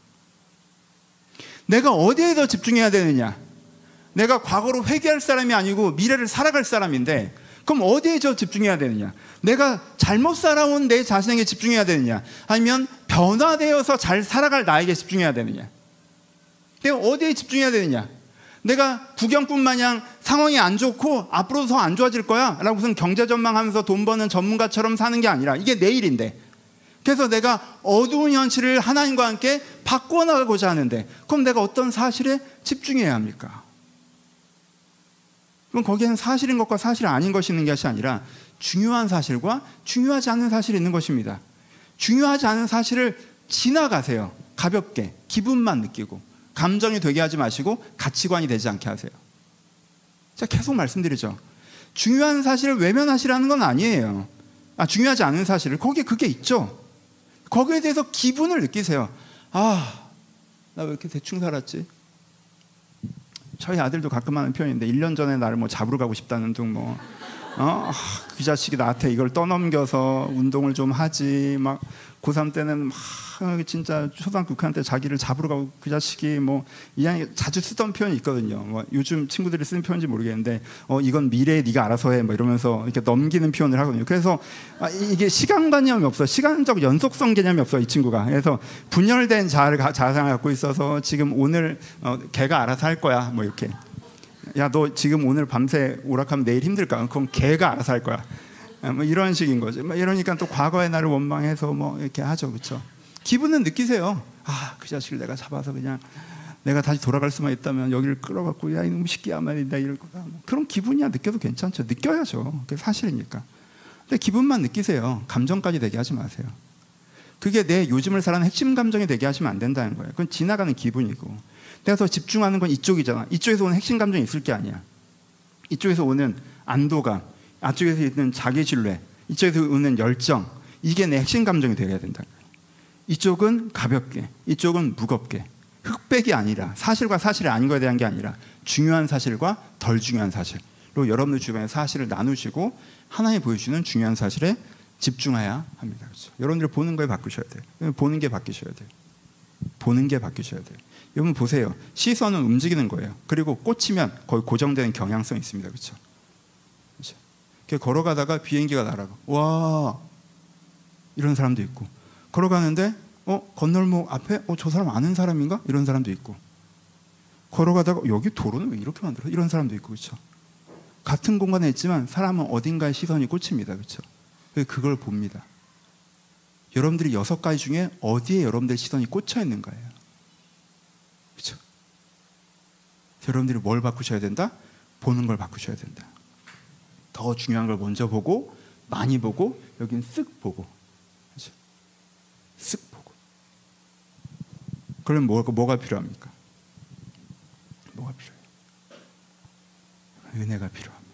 내가 어디에 더 집중해야 되느냐? 내가 과거로 회개할 사람이 아니고 미래를 살아갈 사람인데, 그럼 어디에 더 집중해야 되느냐? 내가 잘못 살아온 내 자신에게 집중해야 되느냐? 아니면 변화되어서 잘 살아갈 나에게 집중해야 되느냐? 내가 어디에 집중해야 되느냐? 내가 구경꾼 마냥 상황이 안 좋고 앞으로도 더 안 좋아질 거야 라고 무슨 경제 전망하면서 돈 버는 전문가처럼 사는 게 아니라 이게 내일인데, 그래서 내가 어두운 현실을 하나님과 함께 바꿔나가고자 하는데, 그럼 내가 어떤 사실에 집중해야 합니까? 그럼 거기에는 사실인 것과 사실 아닌 것이 있는 것이 아니라 중요한 사실과 중요하지 않은 사실이 있는 것입니다. 중요하지 않은 사실을 지나가세요. 가볍게 기분만 느끼고 감정이 되게 하지 마시고 가치관이 되지 않게 하세요. 제가 계속 말씀드리죠. 중요한 사실을 외면하시라는 건 아니에요. 아, 중요하지 않은 사실을, 거기에 그게 있죠. 거기에 대해서 기분을 느끼세요. 아, 나 왜 이렇게 대충 살았지? 저희 아들도 가끔 하는 표현인데, 일 년 전에 나를 뭐 잡으러 가고 싶다는 둥 뭐, 어? 아, 그 자식이 나한테 이걸 떠넘겨서 운동을 좀 하지. 막 고삼 때는 막 진짜 초등학교 육 학년 때 자기를 잡으러 가고, 그 자식이 뭐, 이양이 자주 쓰던 표현이 있거든요. 뭐 요즘 친구들이 쓰는 표현인지 모르겠는데, 어, 이건 미래에 네가 알아서 해, 뭐 이러면서 이렇게 넘기는 표현을 하거든요. 그래서 아, 이게 시간관념이 없어. 시간적 연속성 개념이 없어, 이 친구가. 그래서 분열된 자아를 자상을 갖고 있어서 지금 오늘 어, 걔가 알아서 할 거야, 뭐 이렇게. 야, 너 지금 오늘 밤새 오락하면 내일 힘들까? 그럼 걔가 알아서 할 거야. 뭐 이런 식인 거죠. 뭐 이러니까 또 과거의 나를 원망해서 뭐 이렇게 하죠, 그렇죠? 기분은 느끼세요. 아, 그 자식을 내가 잡아서 그냥 내가 다시 돌아갈 수만 있다면 여기를 끌어갖고 야, 이놈 시끼야 말이다 이럴 거다. 그런 기분이야 느껴도 괜찮죠. 느껴야죠. 그게 사실이니까. 근데 기분만 느끼세요. 감정까지 되게 하지 마세요. 그게 내 요즘을 살아는 핵심 감정이 되게 하시면 안 된다는 거예요. 그건 지나가는 기분이고. 내가 더 집중하는 건 이쪽이잖아. 이쪽에서 오는 핵심 감정이 있을 게 아니야. 이쪽에서 오는 안도감, 이쪽에서 있는 자기신뢰, 이쪽에서 오는 열정, 이게 내 핵심 감정이 되어야 된다. 이쪽은 가볍게, 이쪽은 무겁게. 흑백이 아니라, 사실과 사실이 아닌 것에 대한 게 아니라 중요한 사실과 덜 중요한 사실로 여러분들 주변에 사실을 나누시고 하나님 보여주는 중요한 사실에 집중해야 합니다. 그렇죠? 여러분들 보는 거에 바꾸셔야 돼요. 보는 게 바뀌셔야 돼요. 보는 게 바뀌셔야 돼요. 여러분 보세요. 시선은 움직이는 거예요. 그리고 꽂히면 거의 고정되는 경향성이 있습니다. 그렇죠? 그렇죠? 걸어가다가 비행기가 날아가. 와, 이런 사람도 있고, 걸어가는데 어 건널목 앞에 어 저 사람 아는 사람인가? 이런 사람도 있고, 걸어가다가 여기 도로는 왜 이렇게 만들어? 이런 사람도 있고, 그렇죠? 같은 공간에 있지만 사람은 어딘가에 시선이 꽂힙니다, 그렇죠? 그걸 봅니다. 여러분들이 여섯 가지 중에 어디에 여러분들 시선이 꽂혀 있는 거예요, 그렇죠? 여러분들이 뭘 바꾸셔야 된다? 보는 걸 바꾸셔야 된다. 더 중요한 걸 먼저 보고, 많이 보고, 여긴 쓱 보고, 그렇죠? 쓱 보고. 그러면 뭐가, 뭐가 필요합니까? 뭐가 필요해요? 은혜가 필요합니다.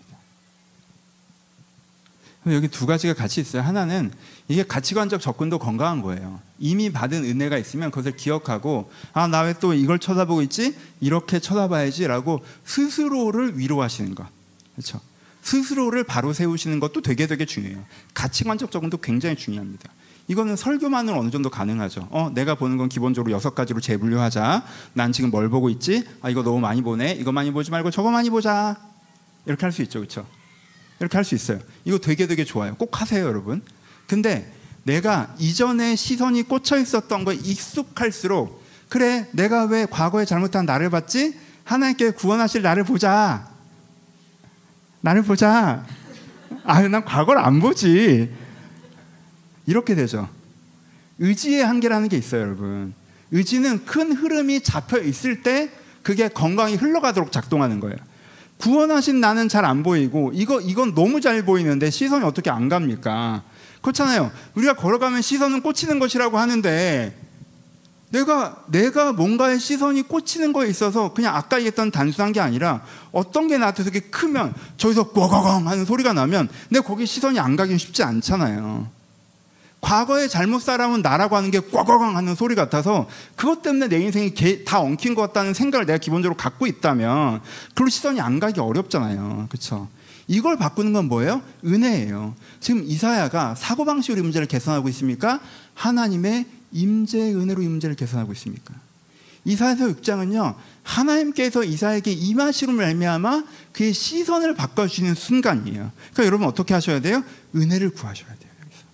여기 두 가지가 같이 있어요. 하나는 이게 가치관적 접근도 건강한 거예요. 이미 받은 은혜가 있으면 그것을 기억하고, 아, 나 왜 또 이걸 쳐다보고 있지? 이렇게 쳐다봐야지 라고 스스로를 위로하시는 것, 그렇죠? 스스로를 바로 세우시는 것도 되게 되게 중요해요. 가치관적 접근도 굉장히 중요합니다. 이거는 설교만으로 어느 정도 가능하죠. 어, 내가 보는 건 기본적으로 여섯 가지로 재분류하자. 난 지금 뭘 보고 있지? 아, 이거 너무 많이 보네. 이거 많이 보지 말고 저거 많이 보자. 이렇게 할 수 있죠, 그렇죠? 이렇게 할 수 있어요. 이거 되게 되게 좋아요. 꼭 하세요, 여러분. 근데 내가 이전에 시선이 꽂혀 있었던 거에 익숙할수록, 그래, 내가 왜 과거에 잘못한 나를 봤지? 하나님께 구원하실 나를 보자. 나를 보자. 아, 난 과거를 안 보지. 이렇게 되죠. 의지의 한계라는 게 있어요, 여러분. 의지는 큰 흐름이 잡혀 있을 때 그게 건강히 흘러가도록 작동하는 거예요. 구원하신 나는 잘 안 보이고, 이거, 이건 너무 잘 보이는데 시선이 어떻게 안 갑니까? 그렇잖아요. 우리가 걸어가면 시선은 꽂히는 것이라고 하는데, 내가, 내가 뭔가에 시선이 꽂히는 거에 있어서 그냥 아까 얘기했던 단순한 게 아니라, 어떤 게 나한테 되게 크면 저기서 꽝꽝꽝 하는 소리가 나면 내가 거기에 시선이 안 가긴 쉽지 않잖아요. 과거에 잘못 살아온 나라고 하는 게 꽝꽝꽝 하는 소리 같아서 그것 때문에 내 인생이 다 엉킨 것 같다는 생각을 내가 기본적으로 갖고 있다면 그걸로 시선이 안 가기 어렵잖아요, 그렇죠? 이걸 바꾸는 건 뭐예요? 은혜예요. 지금 이사야가 사고방식으로 이 문제를 개선하고 있습니까? 하나님의 임재의 은혜로 이 문제를 개선하고 있습니까? 이사야서 육 장은요, 하나님께서 이사야에게 임하심으로 말미암아 그의 시선을 바꿔주시는 순간이에요. 그러니까 여러분 어떻게 하셔야 돼요? 은혜를 구하셔야 돼요.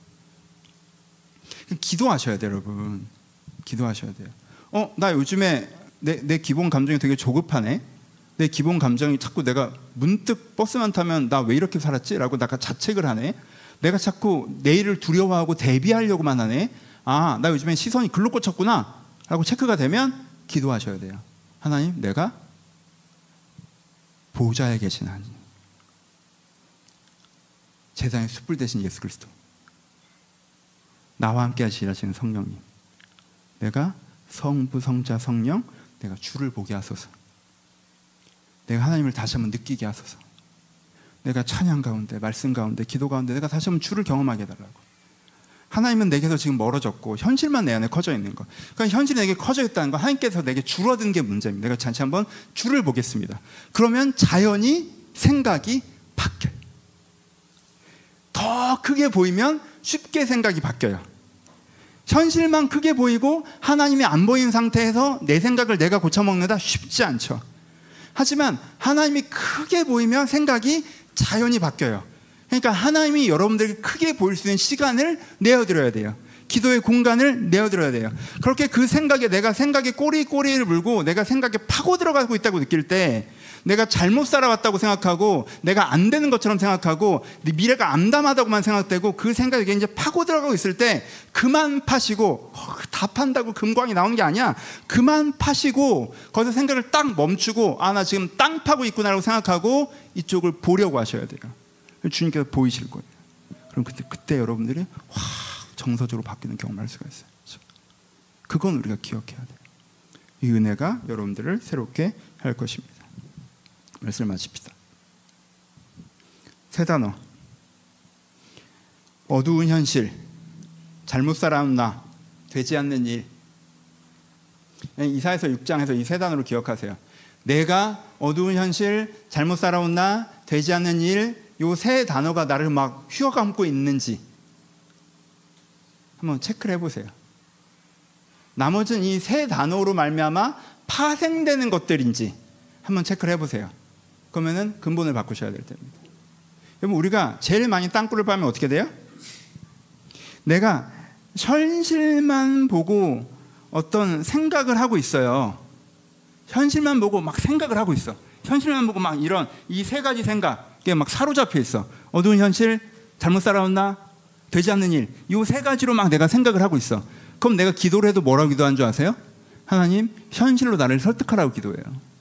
기도하셔야 돼요, 여러분. 기도하셔야 돼요. 어, 나 요즘에 내, 내 기본 감정이 되게 조급하네. 내 기본 감정이 자꾸 내가 문득 버스만 타면 나 왜 이렇게 살았지? 라고 내가 자책을 하네. 내가 자꾸 내일을 두려워하고 대비하려고만 하네. 아, 나 요즘에 시선이 글로 꽂혔구나 라고 체크가 되면 기도하셔야 돼요. 하나님, 내가 보좌에 계신 하나님, 세상의 숯불 대신 예수 그리스도, 나와 함께 하시는 성령님, 내가 성부, 성자, 성령, 내가 주를 보게 하소서. 내가 하나님을 다시 한번 느끼게 하소서. 내가 찬양 가운데, 말씀 가운데, 기도 가운데 내가 다시 한번 주를 경험하게 해달라고. 하나님은 내게서 지금 멀어졌고 현실만 내 안에 커져 있는 거. 그러니까 현실이 내게 커져 있다는 거, 하나님께서 내게 줄어든 게 문제입니다. 내가 다시 한번 주를 보겠습니다. 그러면 자연히 생각이 바뀌어요. 더 크게 보이면 쉽게 생각이 바뀌어요. 현실만 크게 보이고 하나님이 안 보이는 상태에서 내 생각을 내가 고쳐먹는다 쉽지 않죠. 하지만 하나님이 크게 보이면 생각이 자연히 바뀌어요. 그러니까 하나님이 여러분들에게 크게 보일 수 있는 시간을 내어드려야 돼요. 기도의 공간을 내어드려야 돼요. 그렇게 그 생각에, 내가 생각에 꼬리 꼬리를 물고 내가 생각에 파고 들어가고 있다고 느낄 때, 내가 잘못 살아왔다고 생각하고 내가 안 되는 것처럼 생각하고 미래가 암담하다고만 생각되고 그 생각에 이제 파고 들어가고 있을 때 그만 파시고, 어, 다 판다고 금광이 나오는 게 아니야. 그만 파시고 거기서 생각을 딱 멈추고, 아, 나 지금 땅 파고 있구나라고 생각하고 이쪽을 보려고 하셔야 돼요. 주님께서 보이실 거예요. 그럼 그때, 그때 여러분들이 확 정서적으로 바뀌는 경험을 할 수가 있어요. 그렇죠? 그건 우리가 기억해야 돼요. 이 은혜가 여러분들을 새롭게 할 것입니다. 말씀을 마칩시다. 세 단어. 어두운 현실, 잘못 살아온 나, 되지 않는 일. 이사야서 육 장에서 이 세 단어로 기억하세요. 내가 어두운 현실, 잘못 살아온 나, 되지 않는 일, 요 세 단어가 나를 막 휘어감고 있는지 한번 체크를 해보세요. 나머지는 이 세 단어로 말미암아 파생되는 것들인지 한번 체크를 해보세요. 그러면은 근본을 바꾸셔야 될 때입니다. 그럼 우리가 제일 많이 땅굴을 파면 어떻게 돼요? 내가 현실만 보고 어떤 생각을 하고 있어요. 현실만 보고 막 생각을 하고 있어. 현실만 보고 막 이런 이 세 가지 생각에 막 사로잡혀 있어. 어두운 현실, 잘못 살아왔나, 되지 않는 일, 이 세 가지로 막 내가 생각을 하고 있어. 그럼 내가 기도를 해도 뭐라고 기도한 줄 아세요? 하나님, 현실로 나를 설득하라고 기도해요.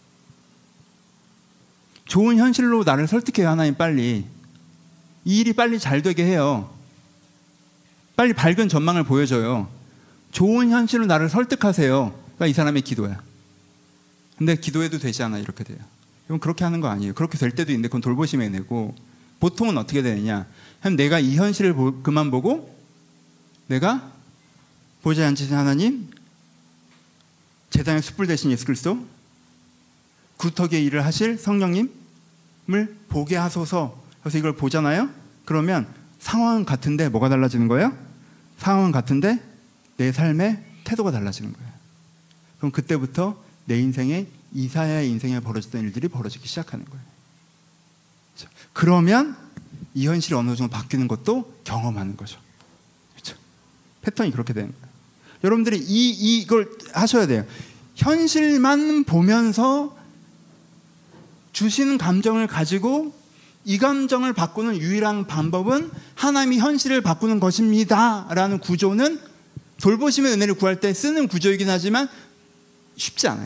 좋은 현실로 나를 설득해요. 하나님, 빨리 이 일이 빨리 잘 되게 해요. 빨리 밝은 전망을 보여줘요. 좋은 현실로 나를 설득하세요. 그러니까 이 사람의 기도야. 근데 기도해도 되지 않아, 이렇게 돼요. 그럼 그렇게 하는 거 아니에요. 그렇게 될 때도 있는데 그건 돌보심에 내고, 보통은 어떻게 되느냐, 내가 이 현실을 보, 그만 보고 내가 보지 않으신 하나님, 제단의 숯불 대신 예수 그리스도, 구터기의 일을 하실 성령님을 보게 하소서. 그래서 이걸 보잖아요. 그러면 상황은 같은데 뭐가 달라지는 거예요? 상황은 같은데 내 삶의 태도가 달라지는 거예요. 그럼 그때부터 내 인생에, 이사야의 인생에 벌어졌던 일들이 벌어지기 시작하는 거예요. 그렇죠? 그러면 이 현실이 어느 정도 바뀌는 것도 경험하는 거죠. 그렇죠? 패턴이 그렇게 되는 거예요. 여러분들이 이, 이걸 하셔야 돼요. 현실만 보면서 주시는 감정을 가지고 이 감정을 바꾸는 유일한 방법은 하나님이 현실을 바꾸는 것입니다 라는 구조는 돌보심의 은혜를 구할 때 쓰는 구조이긴 하지만 쉽지 않아요.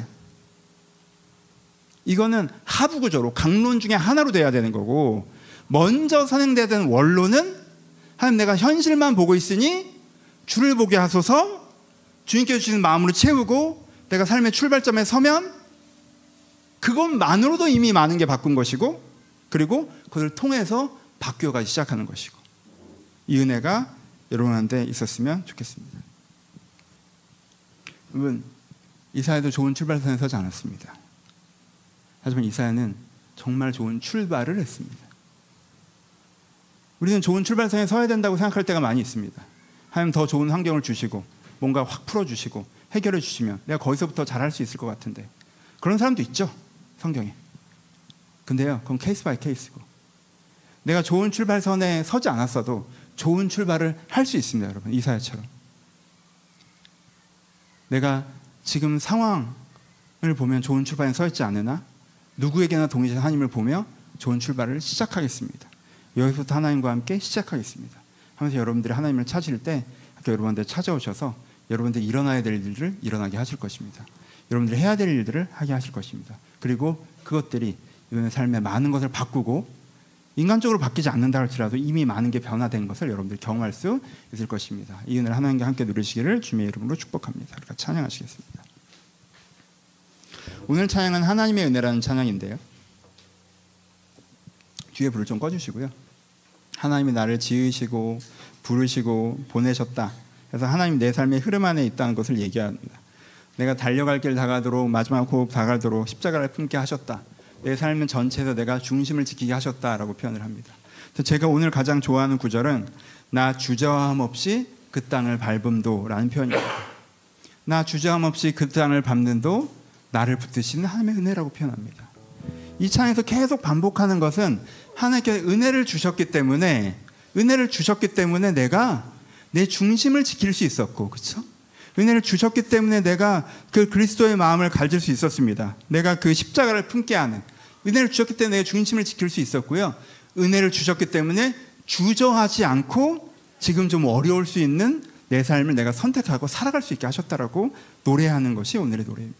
이거는 하부 구조로 강론 중에 하나로 돼야 되는 거고, 먼저 선행돼야 되는 원론은 하나님, 내가 현실만 보고 있으니 주를 보게 하소서, 주님께 주시는 마음으로 채우고 내가 삶의 출발점에 서면 그것만으로도 이미 많은 게 바꾼 것이고, 그리고 그것을 통해서 바뀌어가기 시작하는 것이고, 이 은혜가 여러분한테 있었으면 좋겠습니다. 여러분, 이사야도 좋은 출발선에 서지 않았습니다. 하지만 이사야는 정말 좋은 출발을 했습니다. 우리는 좋은 출발선에 서야 된다고 생각할 때가 많이 있습니다. 하나님 더 좋은 환경을 주시고 뭔가 확 풀어주시고 해결해 주시면 내가 거기서부터 잘할 수 있을 것 같은데, 그런 사람도 있죠, 성경에. 근데요, 그건 케이스 바이 케이스고, 내가 좋은 출발선에 서지 않았어도 좋은 출발을 할 수 있습니다. 여러분, 이사야처럼. 내가 지금 상황을 보면 좋은 출발에 서 있지 않으나 누구에게나 동일한 하나님을 보며 좋은 출발을 시작하겠습니다. 여기서부터 하나님과 함께 시작하겠습니다 하면서 여러분들이 하나님을 찾을 때 여러분들 찾아오셔서 여러분들이 일어나야 될 일들을 일어나게 하실 것입니다. 여러분들이 해야 될 일들을 하게 하실 것입니다. 그리고 그것들이 여러분의 삶에 많은 것을 바꾸고, 인간적으로 바뀌지 않는다 할지라도 이미 많은 게 변화된 것을 여러분들이 경험할 수 있을 것입니다. 이 은혜를 하나님과 함께 누리시기를 주님의 이름으로 축복합니다. 우리가 찬양하시겠습니다. 오늘 찬양은 하나님의 은혜라는 찬양인데요, 뒤에 불을 좀 꺼주시고요. 하나님이 나를 지으시고 부르시고 보내셨다. 그래서 하나님 내 삶의 흐름 안에 있다는 것을 얘기합니다. 내가 달려갈 길 다가도록, 마지막 호흡 다가도록 십자가를 품게 하셨다. 내 삶은 전체에서 내가 중심을 지키게 하셨다라고 표현을 합니다. 제가 오늘 가장 좋아하는 구절은 나 주저함 없이 그 땅을 밟음도 라는 표현입니다. 나 주저함 없이 그 땅을 밟는도 나를 붙드시는 하나님의 은혜라고 표현합니다. 이 찬에서 계속 반복하는 것은 하나님께 은혜를 주셨기 때문에, 은혜를 주셨기 때문에 내가 내 중심을 지킬 수 있었고, 그렇죠? 은혜를 주셨기 때문에 내가 그 그리스도의 마음을 가질 수 있었습니다. 내가 그 십자가를 품게 하는, 은혜를 주셨기 때문에 내 중심을 지킬 수 있었고요. 은혜를 주셨기 때문에 주저하지 않고 지금 좀 어려울 수 있는 내 삶을 내가 선택하고 살아갈 수 있게 하셨다라고 노래하는 것이 오늘의 노래입니다.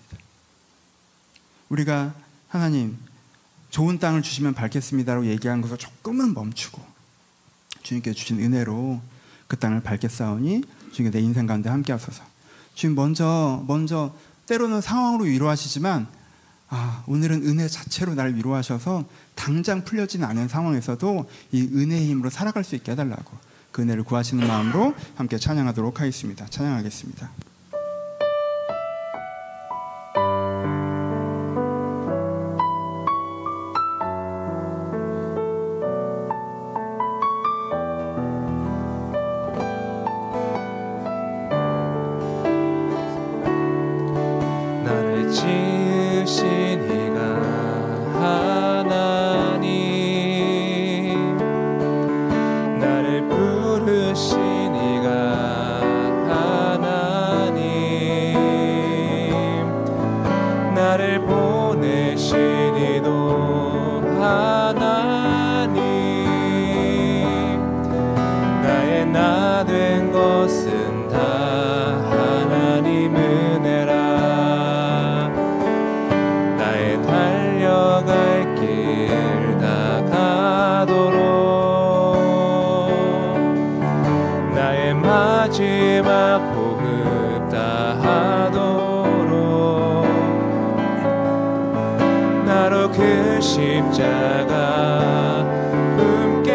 우리가 하나님 좋은 땅을 주시면 밟겠습니다라고 얘기한 것을 조금은 멈추고 주님께 주신 은혜로 그 땅을 밟겠사오니 주님께 내 인생 가운데 함께 하소서. 주님 먼저 먼저 때로는 상황으로 위로하시지만 아, 오늘은 은혜 자체로 나를 위로하셔서 당장 풀려지는 않은 상황에서도 이 은혜의 힘으로 살아갈 수 있게 해달라고 그 은혜를 구하시는 마음으로 함께 찬양하도록 하겠습니다. 찬양하겠습니다. 바로 그 십자가 품게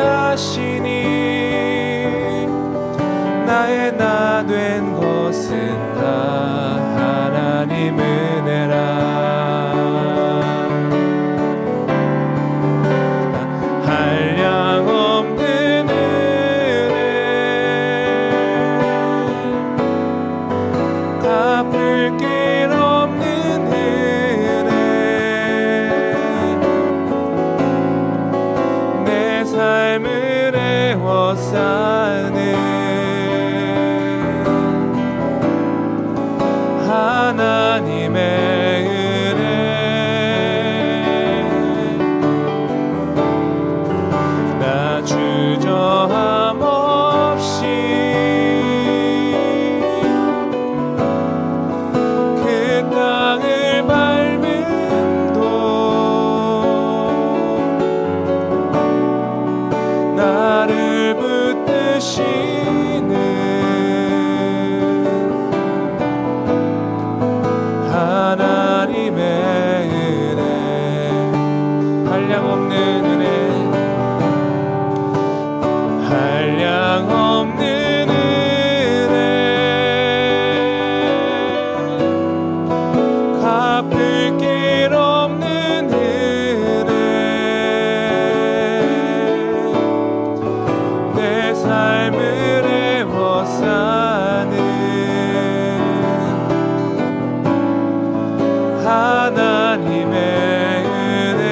하시니 나의 나 된 것은 다 하나님 은혜라. 한량 없는 은혜, 갚을 길 없는 은혜, 내 삶을 애워싸는 하나님의 은혜. 나 주저함 없이 그 땅을 밟음도 나를 붙드시는 하나님의 은혜. 한량 없는 은혜, 한량 없는 은혜, 갚을 길 없는 은혜, 내 삶을 애워싸는 하나님의 은혜.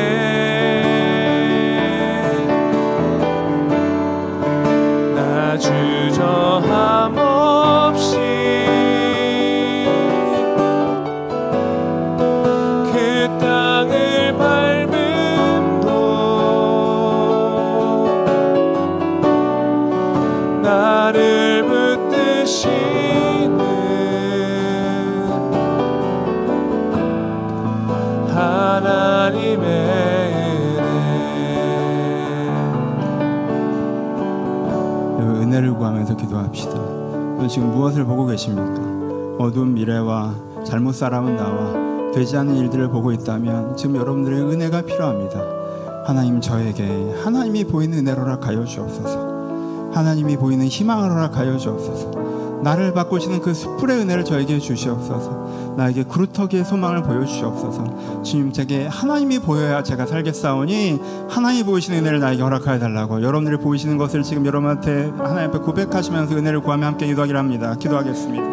나 주저함 없이 그 땅을 밟음도 나를 붙드시는 하나님의 은혜. 은혜를 구하면서 기도합시다. 또 지금 무엇을 보고 계십니까? 어두운 미래와 잘못 살아온 나와 되지 않는 일들을 보고 있다면 지금 여러분들의 은혜가 필요합니다. 하나님, 저에게 하나님이 보이는 은혜로 허락하여 주옵소서. 하나님이 보이는 희망을 허락하여 주옵소서. 나를 바꾸시는 그 숯불의 은혜를 저에게 주시옵소서. 나에게 구루터기의 소망을 보여주시옵소서. 주님, 제게 하나님이 보여야 제가 살겠사오니 하나님이 보이시는 은혜를 나에게 허락하여 달라고, 여러분들이 보이시는 것을 지금 여러분한테 하나님 앞에 고백하시면서 은혜를 구하며 함께 기도하기를 합니다. 기도하겠습니다.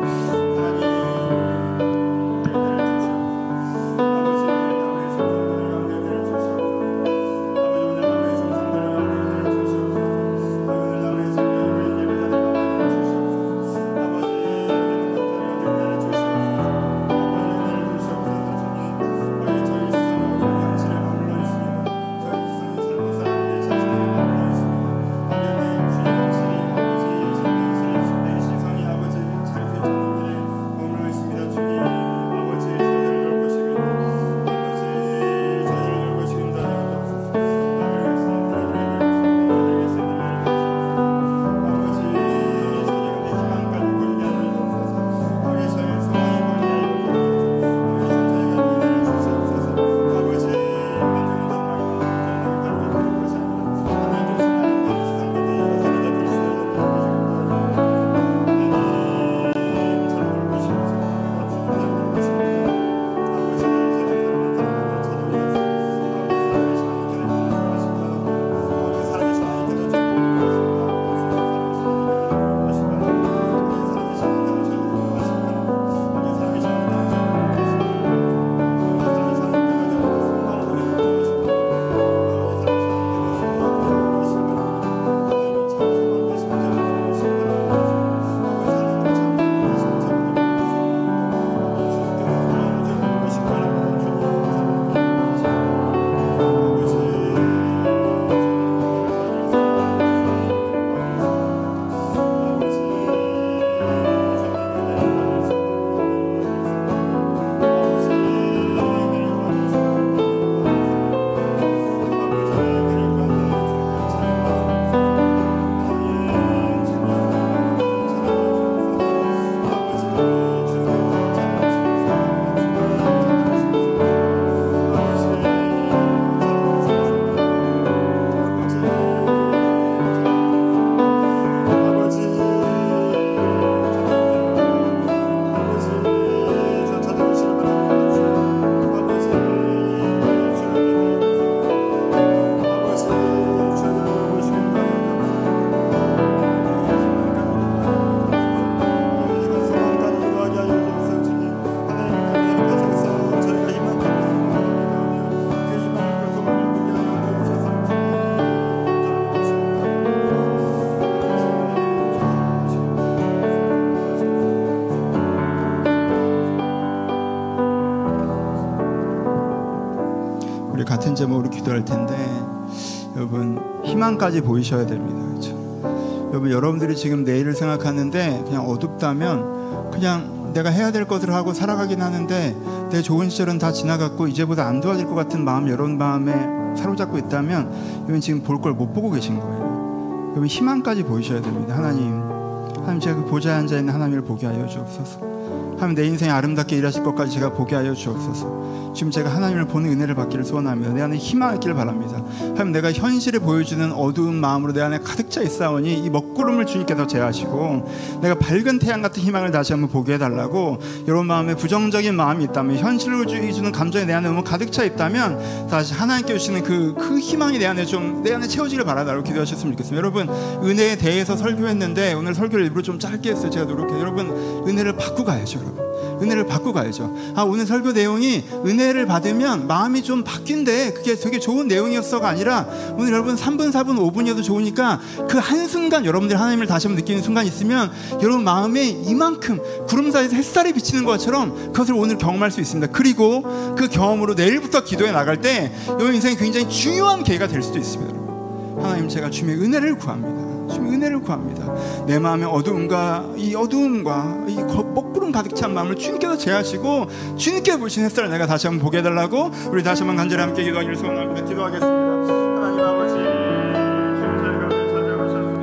우리 같은 제목으로 기도할 텐데 여러분 희망까지 보이셔야 됩니다. 그렇죠? 여러분 여러분들이 지금 내일을 생각하는데 그냥 어둡다면 그냥 내가 해야 될 것을 하고 살아가긴 하는데 내 좋은 시절은 다 지나갔고 이제보다 안 도와질 것 같은 마음이 여러분 마음에 사로잡고 있다면 여러분 지금 볼 걸 못 보고 계신 거예요. 여러분 희망까지 보이셔야 됩니다. 하나님, 하나님 제가 그 보좌에 앉아있는 하나님을 보게 하여 주옵소서. 하나님 내 인생에 아름답게 일하실 것까지 제가 보게 하여 주옵소서. 지금 제가 하나님을 보는 은혜를 받기를 소원합니다. 내 안에 희망이 있기를 바랍니다. 하나님 내가 현실을 보여주는 어두운 마음으로 내 안에 가득 차 있사오니 이 먹구름을 주님께서 제하시고 내가 밝은 태양 같은 희망을 다시 한번 보게 해달라고. 여러분 마음에 부정적인 마음이 있다면 현실을 주는 감정이 내 안에 너무 가득 차 있다면 다시 하나님께 주시는 그, 그 희망이 내 안에 좀 내 안에 채워지기를 바라다고 기도하셨으면 좋겠습니다. 여러분 은혜에 대해서 설교했는데 오늘 설교를 일부러 좀 짧게 했어요. 제가 노력해요. 여러분 은혜를 받고 가야죠. 여러분 은혜를 받고 가야죠. 아 오늘 설교 내용이 은혜를 받으면 마음이 좀 바뀐대 그게 되게 좋은 내용이었어가 아니라 오늘 여러분 삼 분 사 분 오 분이어도 좋으니까 그 한순간 여러분들 하나님을 다시 한번 느끼는 순간 있으면 여러분 마음에 이만큼 구름 사이에서 햇살이 비치는 것처럼 그것을 오늘 경험할 수 있습니다. 그리고 그 경험으로 내일부터 기도에 나갈 때 여러분 인생이 굉장히 중요한 계기가 될 수도 있습니다. 여러분. 하나님 제가 주님의 은혜를 구합니다. 주님의 은혜를 구합니다. 내 마음의 어두움과 이 어두움과 이 먹구름 가득 찬 마음을 주님께서 제하시고 주님께 보신 햇살을 내가 다시 한번 보게 해달라고 우리 다시 한번 간절히 함께 기도하기를 소원합니다. 기도하겠습니다. 하나님 아버지 주님 저희가 오늘 찾아오셨습니다.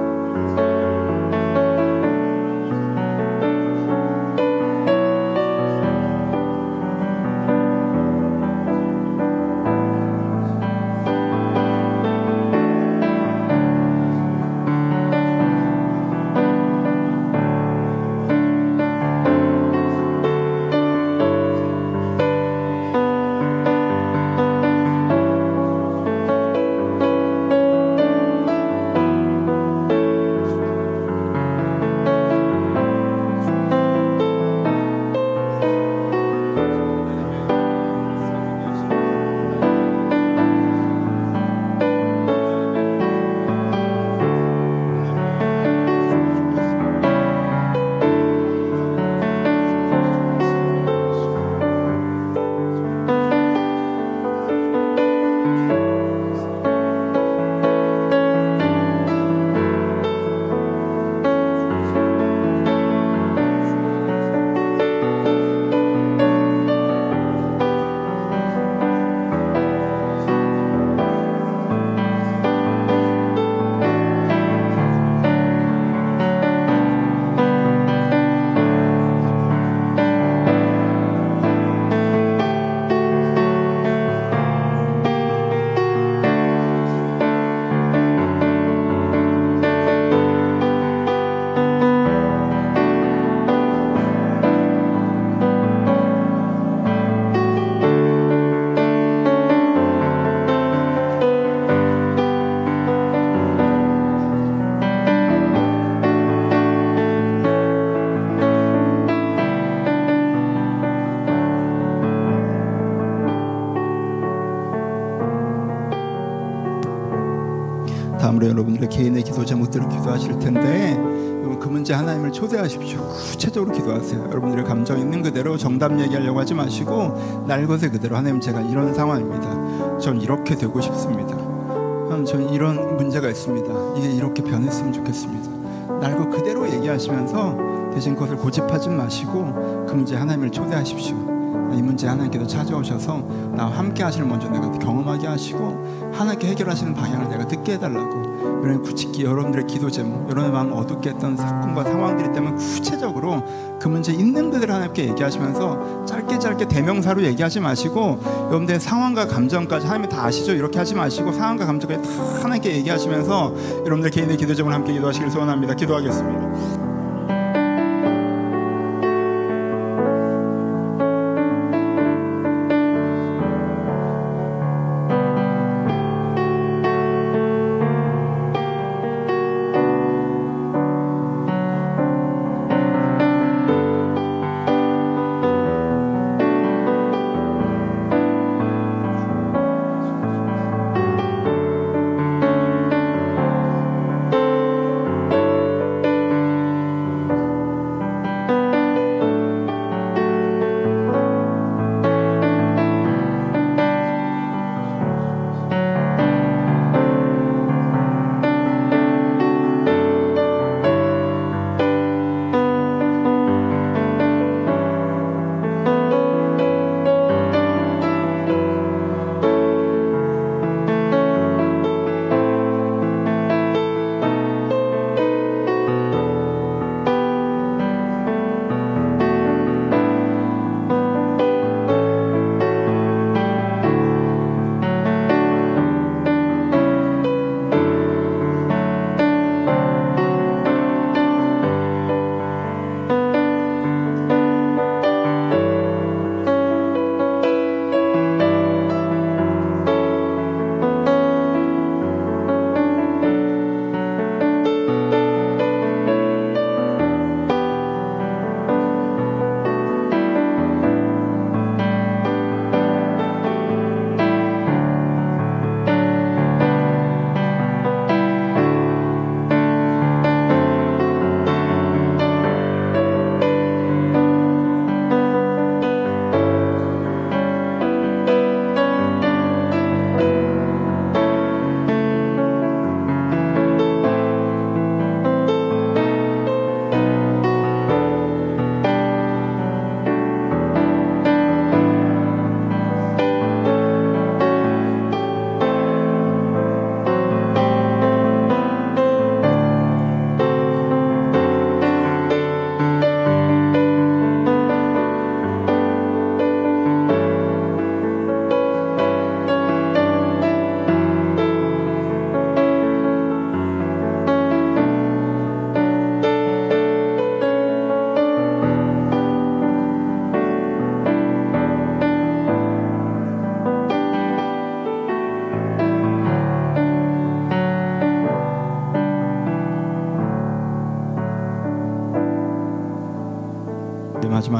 다음으로 여러분들의 개인의 기도 제목들을 기도하실 텐데 그 문제 하나님을 초대하십시오. 구체적으로 기도하세요. 여러분들의 감정 있는 그대로 정답 얘기하려고 하지 마시고 날 것에 그대로 하나님 제가 이런 상황입니다. 전 이렇게 되고 싶습니다. 하나님 전 이런 문제가 있습니다. 이게 이렇게 변했으면 좋겠습니다. 날 것 그대로 얘기하시면서 대신 그것을 고집하지 마시고 그 문제 하나님을 초대하십시오. 이 문제 하나님께서 찾아오셔서 나와 함께 하시는 먼저 내가 경험하게 하시고 하나님께 해결하시는 방향을 내가 듣게 해달라고. 여러분 구치기 여러분들의 기도 제목 여러분의 마음 어둡게 했던 사건과 상황들이 있다면 구체적으로 그 문제 있는 그대로 하나님께 얘기하시면서 짧게 짧게 대명사로 얘기하지 마시고 여러분들의 상황과 감정까지 하나님이 다 아시죠? 이렇게 하지 마시고 상황과 감정까지 다 하나님께 얘기하시면서 여러분들 개인의 기도 제목을 함께 기도하시길 소원합니다. 기도하겠습니다.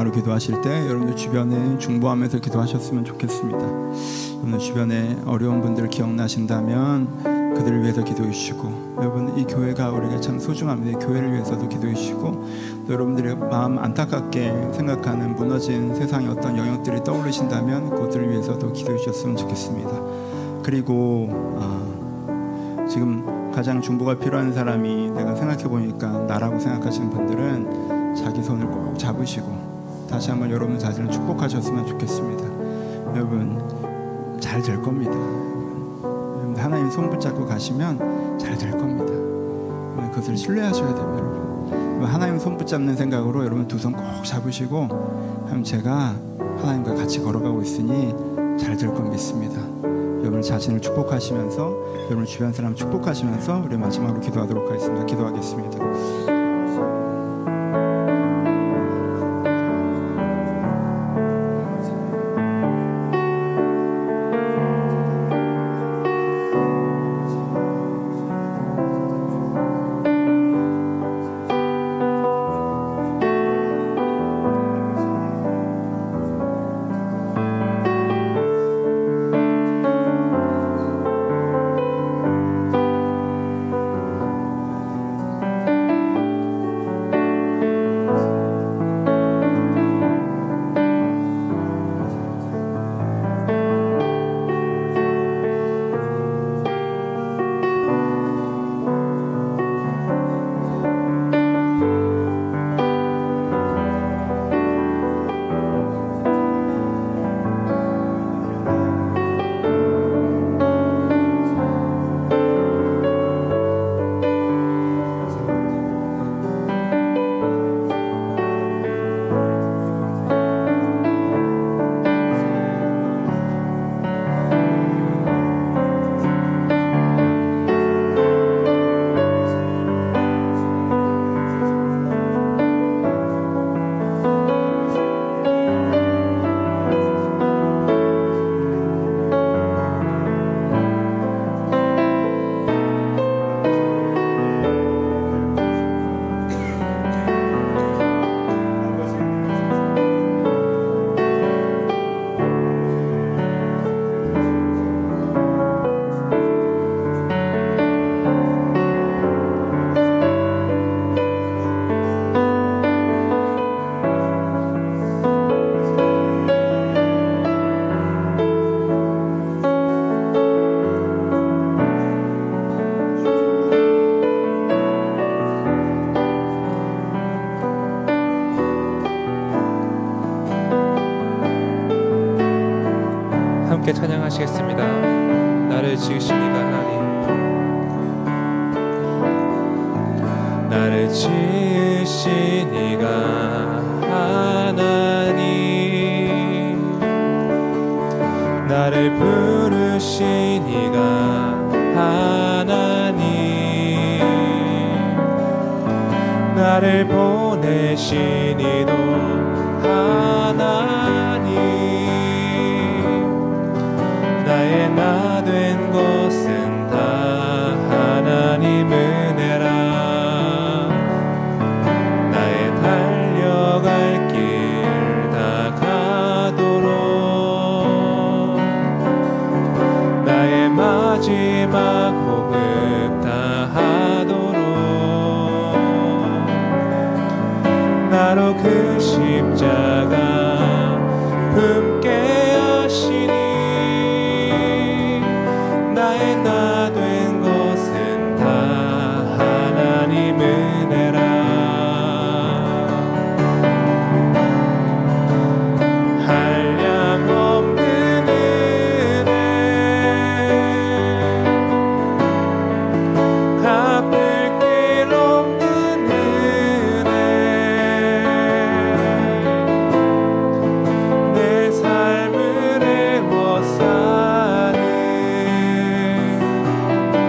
마지막으로 기도하실 때 여러분들 주변에 중보하면서 기도하셨으면 좋겠습니다. 여러분 주변에 어려운 분들 기억나신다면 그들을 위해서 기도해 주시고, 여러분 이 교회가 우리에게 참 소중합니다. 교회를 위해서도 기도해 주시고, 또 여러분들의 마음 안타깝게 생각하는 무너진 세상의 어떤 영역들이 떠오르신다면 그들을 위해서도 기도해 주셨으면 좋겠습니다. 그리고 아, 지금 가장 중보가 필요한 사람이 내가 생각해 보니까 나라고 생각하시는 분들은 자기 손을 꼭 잡으시고 다시 한번 여러분 자신을 축복하셨으면 좋겠습니다. 여러분 잘 될 겁니다. 하나님 손 붙잡고 가시면 잘 될 겁니다. 그것을 신뢰하셔야 됩니다. 여러분 하나님 손 붙잡는 생각으로 여러분 두 손 꼭 잡으시고, 하나님 제가 하나님과 같이 걸어가고 있으니 잘 될 건 믿습니다. 여러분 자신을 축복하시면서 여러분 주변 사람 축복하시면서 우리 마지막으로 기도하도록 하겠습니다. 기도하겠습니다. 함께 찬양하시겠습니다. 나를 지으신 이가 하나님, 나를 지으신 이가 하나님, 나를 부르신 이가 하나님, 나를 보내신 이도 하나님, 나의 나 된 것은 다 하나님 은혜라. 나의 달려갈 길 다 가도록, 나의 마지막 호흡 다 하도록, 나로 그 십자가 품게 하시니, 나의 나 된 것은 다 하나님 은혜라. 한량 없는 은혜, 갚을 길 없는 은혜, 내 삶을 애워싸는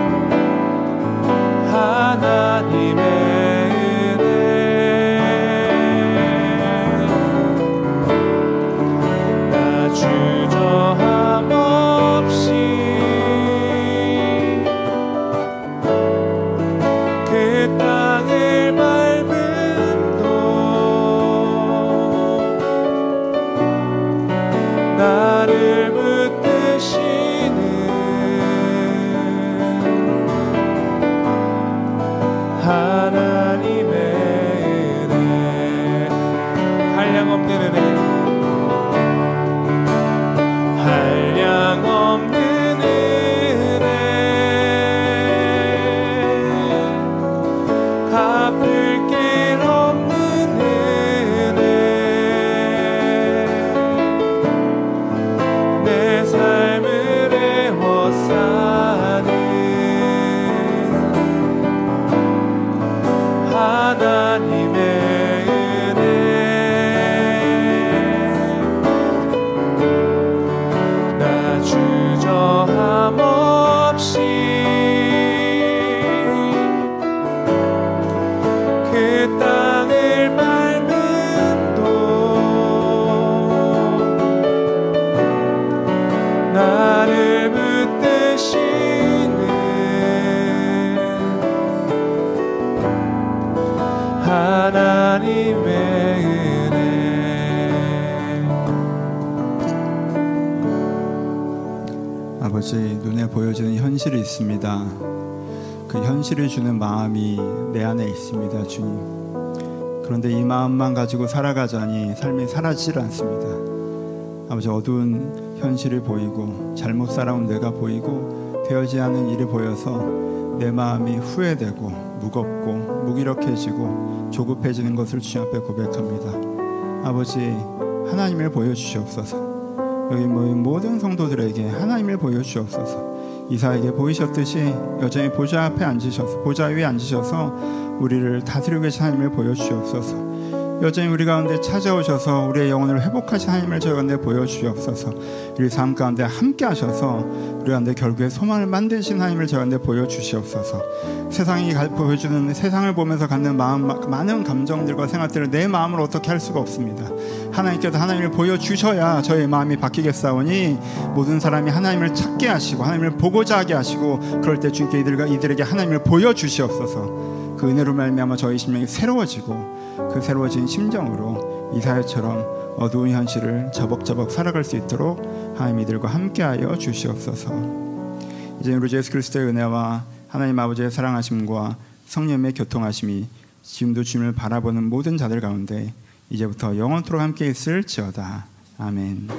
아버지, 눈에 보여지는 현실이 있습니다. 그 현실을 주는 마음이 내 안에 있습니다, 주님. 그런데 이 마음만 가지고 살아가자니 삶이 사라지질 않습니다. 아버지, 어두운 현실이 보이고 잘못 살아온 내가 보이고 되어지 않은 일이 보여서 내 마음이 후회되고 무겁고 무기력해지고 조급해지는 것을 주님 앞에 고백합니다. 아버지, 하나님을 보여주시옵소서. 여기 모인 모든 성도들에게 하나님을 보여주시옵소서. 이사에게 보이셨듯이 여전히 보좌 앞에 앉으셔서, 보좌 위에 앉으셔서 우리를 다스리고 계신 하나님을 보여주시옵소서. 여전히 우리 가운데 찾아오셔서 우리의 영혼을 회복하신 하나님을 저희 가운데 보여주시옵소서. 우리 삶 가운데 함께 하셔서 우리 가운데 결국에 소망을 만드신 하나님을 저희 가운데 보여주시옵소서. 세상이 보여주는, 세상을 보면서 갖는 마음, 많은 감정들과 생각들을 내 마음으로 어떻게 할 수가 없습니다. 하나님께서 하나님을 보여주셔야 저의 마음이 바뀌겠사오니 모든 사람이 하나님을 찾게 하시고 하나님을 보고자 하게 하시고, 그럴 때 주님께 이들과 이들에게 하나님을 보여주시옵소서. 그 은혜로 말미암아 저희 심령이 새로워지고 그 새로워진 심정으로 이사야처럼 어두운 현실을 저벅저벅 살아갈 수 있도록 하나님 이들과 함께하여 주시옵소서. 이제 우리 예수 그리스도의 은혜와 하나님 아버지의 사랑하심과 성령의 교통하심이 지금도 주님을 바라보는 모든 자들 가운데 이제부터 영원토록 함께 있을지어다. 아멘.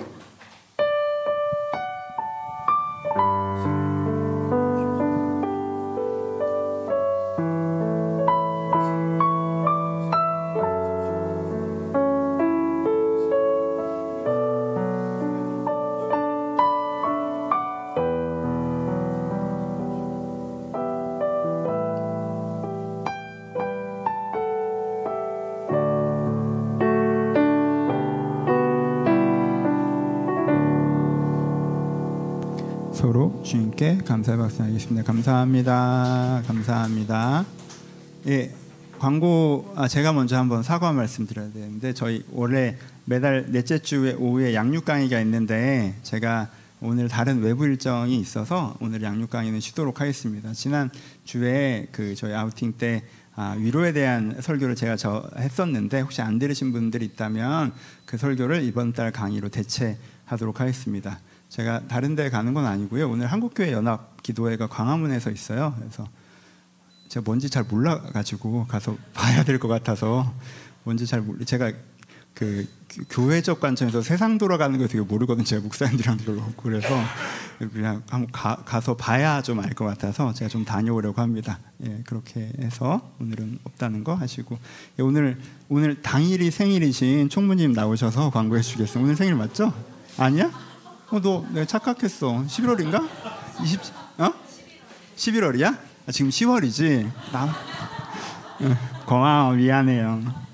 서로 주님께 감사의 박수 하겠습니다. 감사합니다. 감사합니다. 예, 광고, 아, 제가 먼저 한번 사과 말씀드려야 되는데, 저희 원래 매달 넷째 주에 오후에 양육 강의가 있는데 제가 오늘 다른 외부 일정이 있어서 오늘 양육 강의는 쉬도록 하겠습니다. 지난 주에 그 저희 아우팅 때 아, 위로에 대한 설교를 제가 저 했었는데 혹시 안 들으신 분들이 있다면 그 설교를 이번 달 강의로 대체하도록 하겠습니다. 제가 다른 데 가는 건 아니고요. 오늘 한국교회 연합 기도회가 광화문에서 있어요. 그래서 제가 뭔지 잘 몰라가지고 가서 봐야 될 것 같아서 뭔지 잘 몰라. 제가 그 교회적 관점에서 세상 돌아가는 거 되게 모르거든요. 제가 목사님들이랑 별로 없고 그래서 그냥 한번 가, 가서 봐야 좀 알 것 같아서 제가 좀 다녀오려고 합니다. 예, 그렇게 해서 오늘은 없다는 거 하시고, 예, 오늘 오늘 당일이 생일이신 총무님 나오셔서 광고해 주시겠어요? 오늘 생일 맞죠? 아니야? 어, 너 내가 착각했어. 십일월인가? 이십 어? 십일월이야? 아, 지금 시월이지. 나 응, 고마워, 미안해요.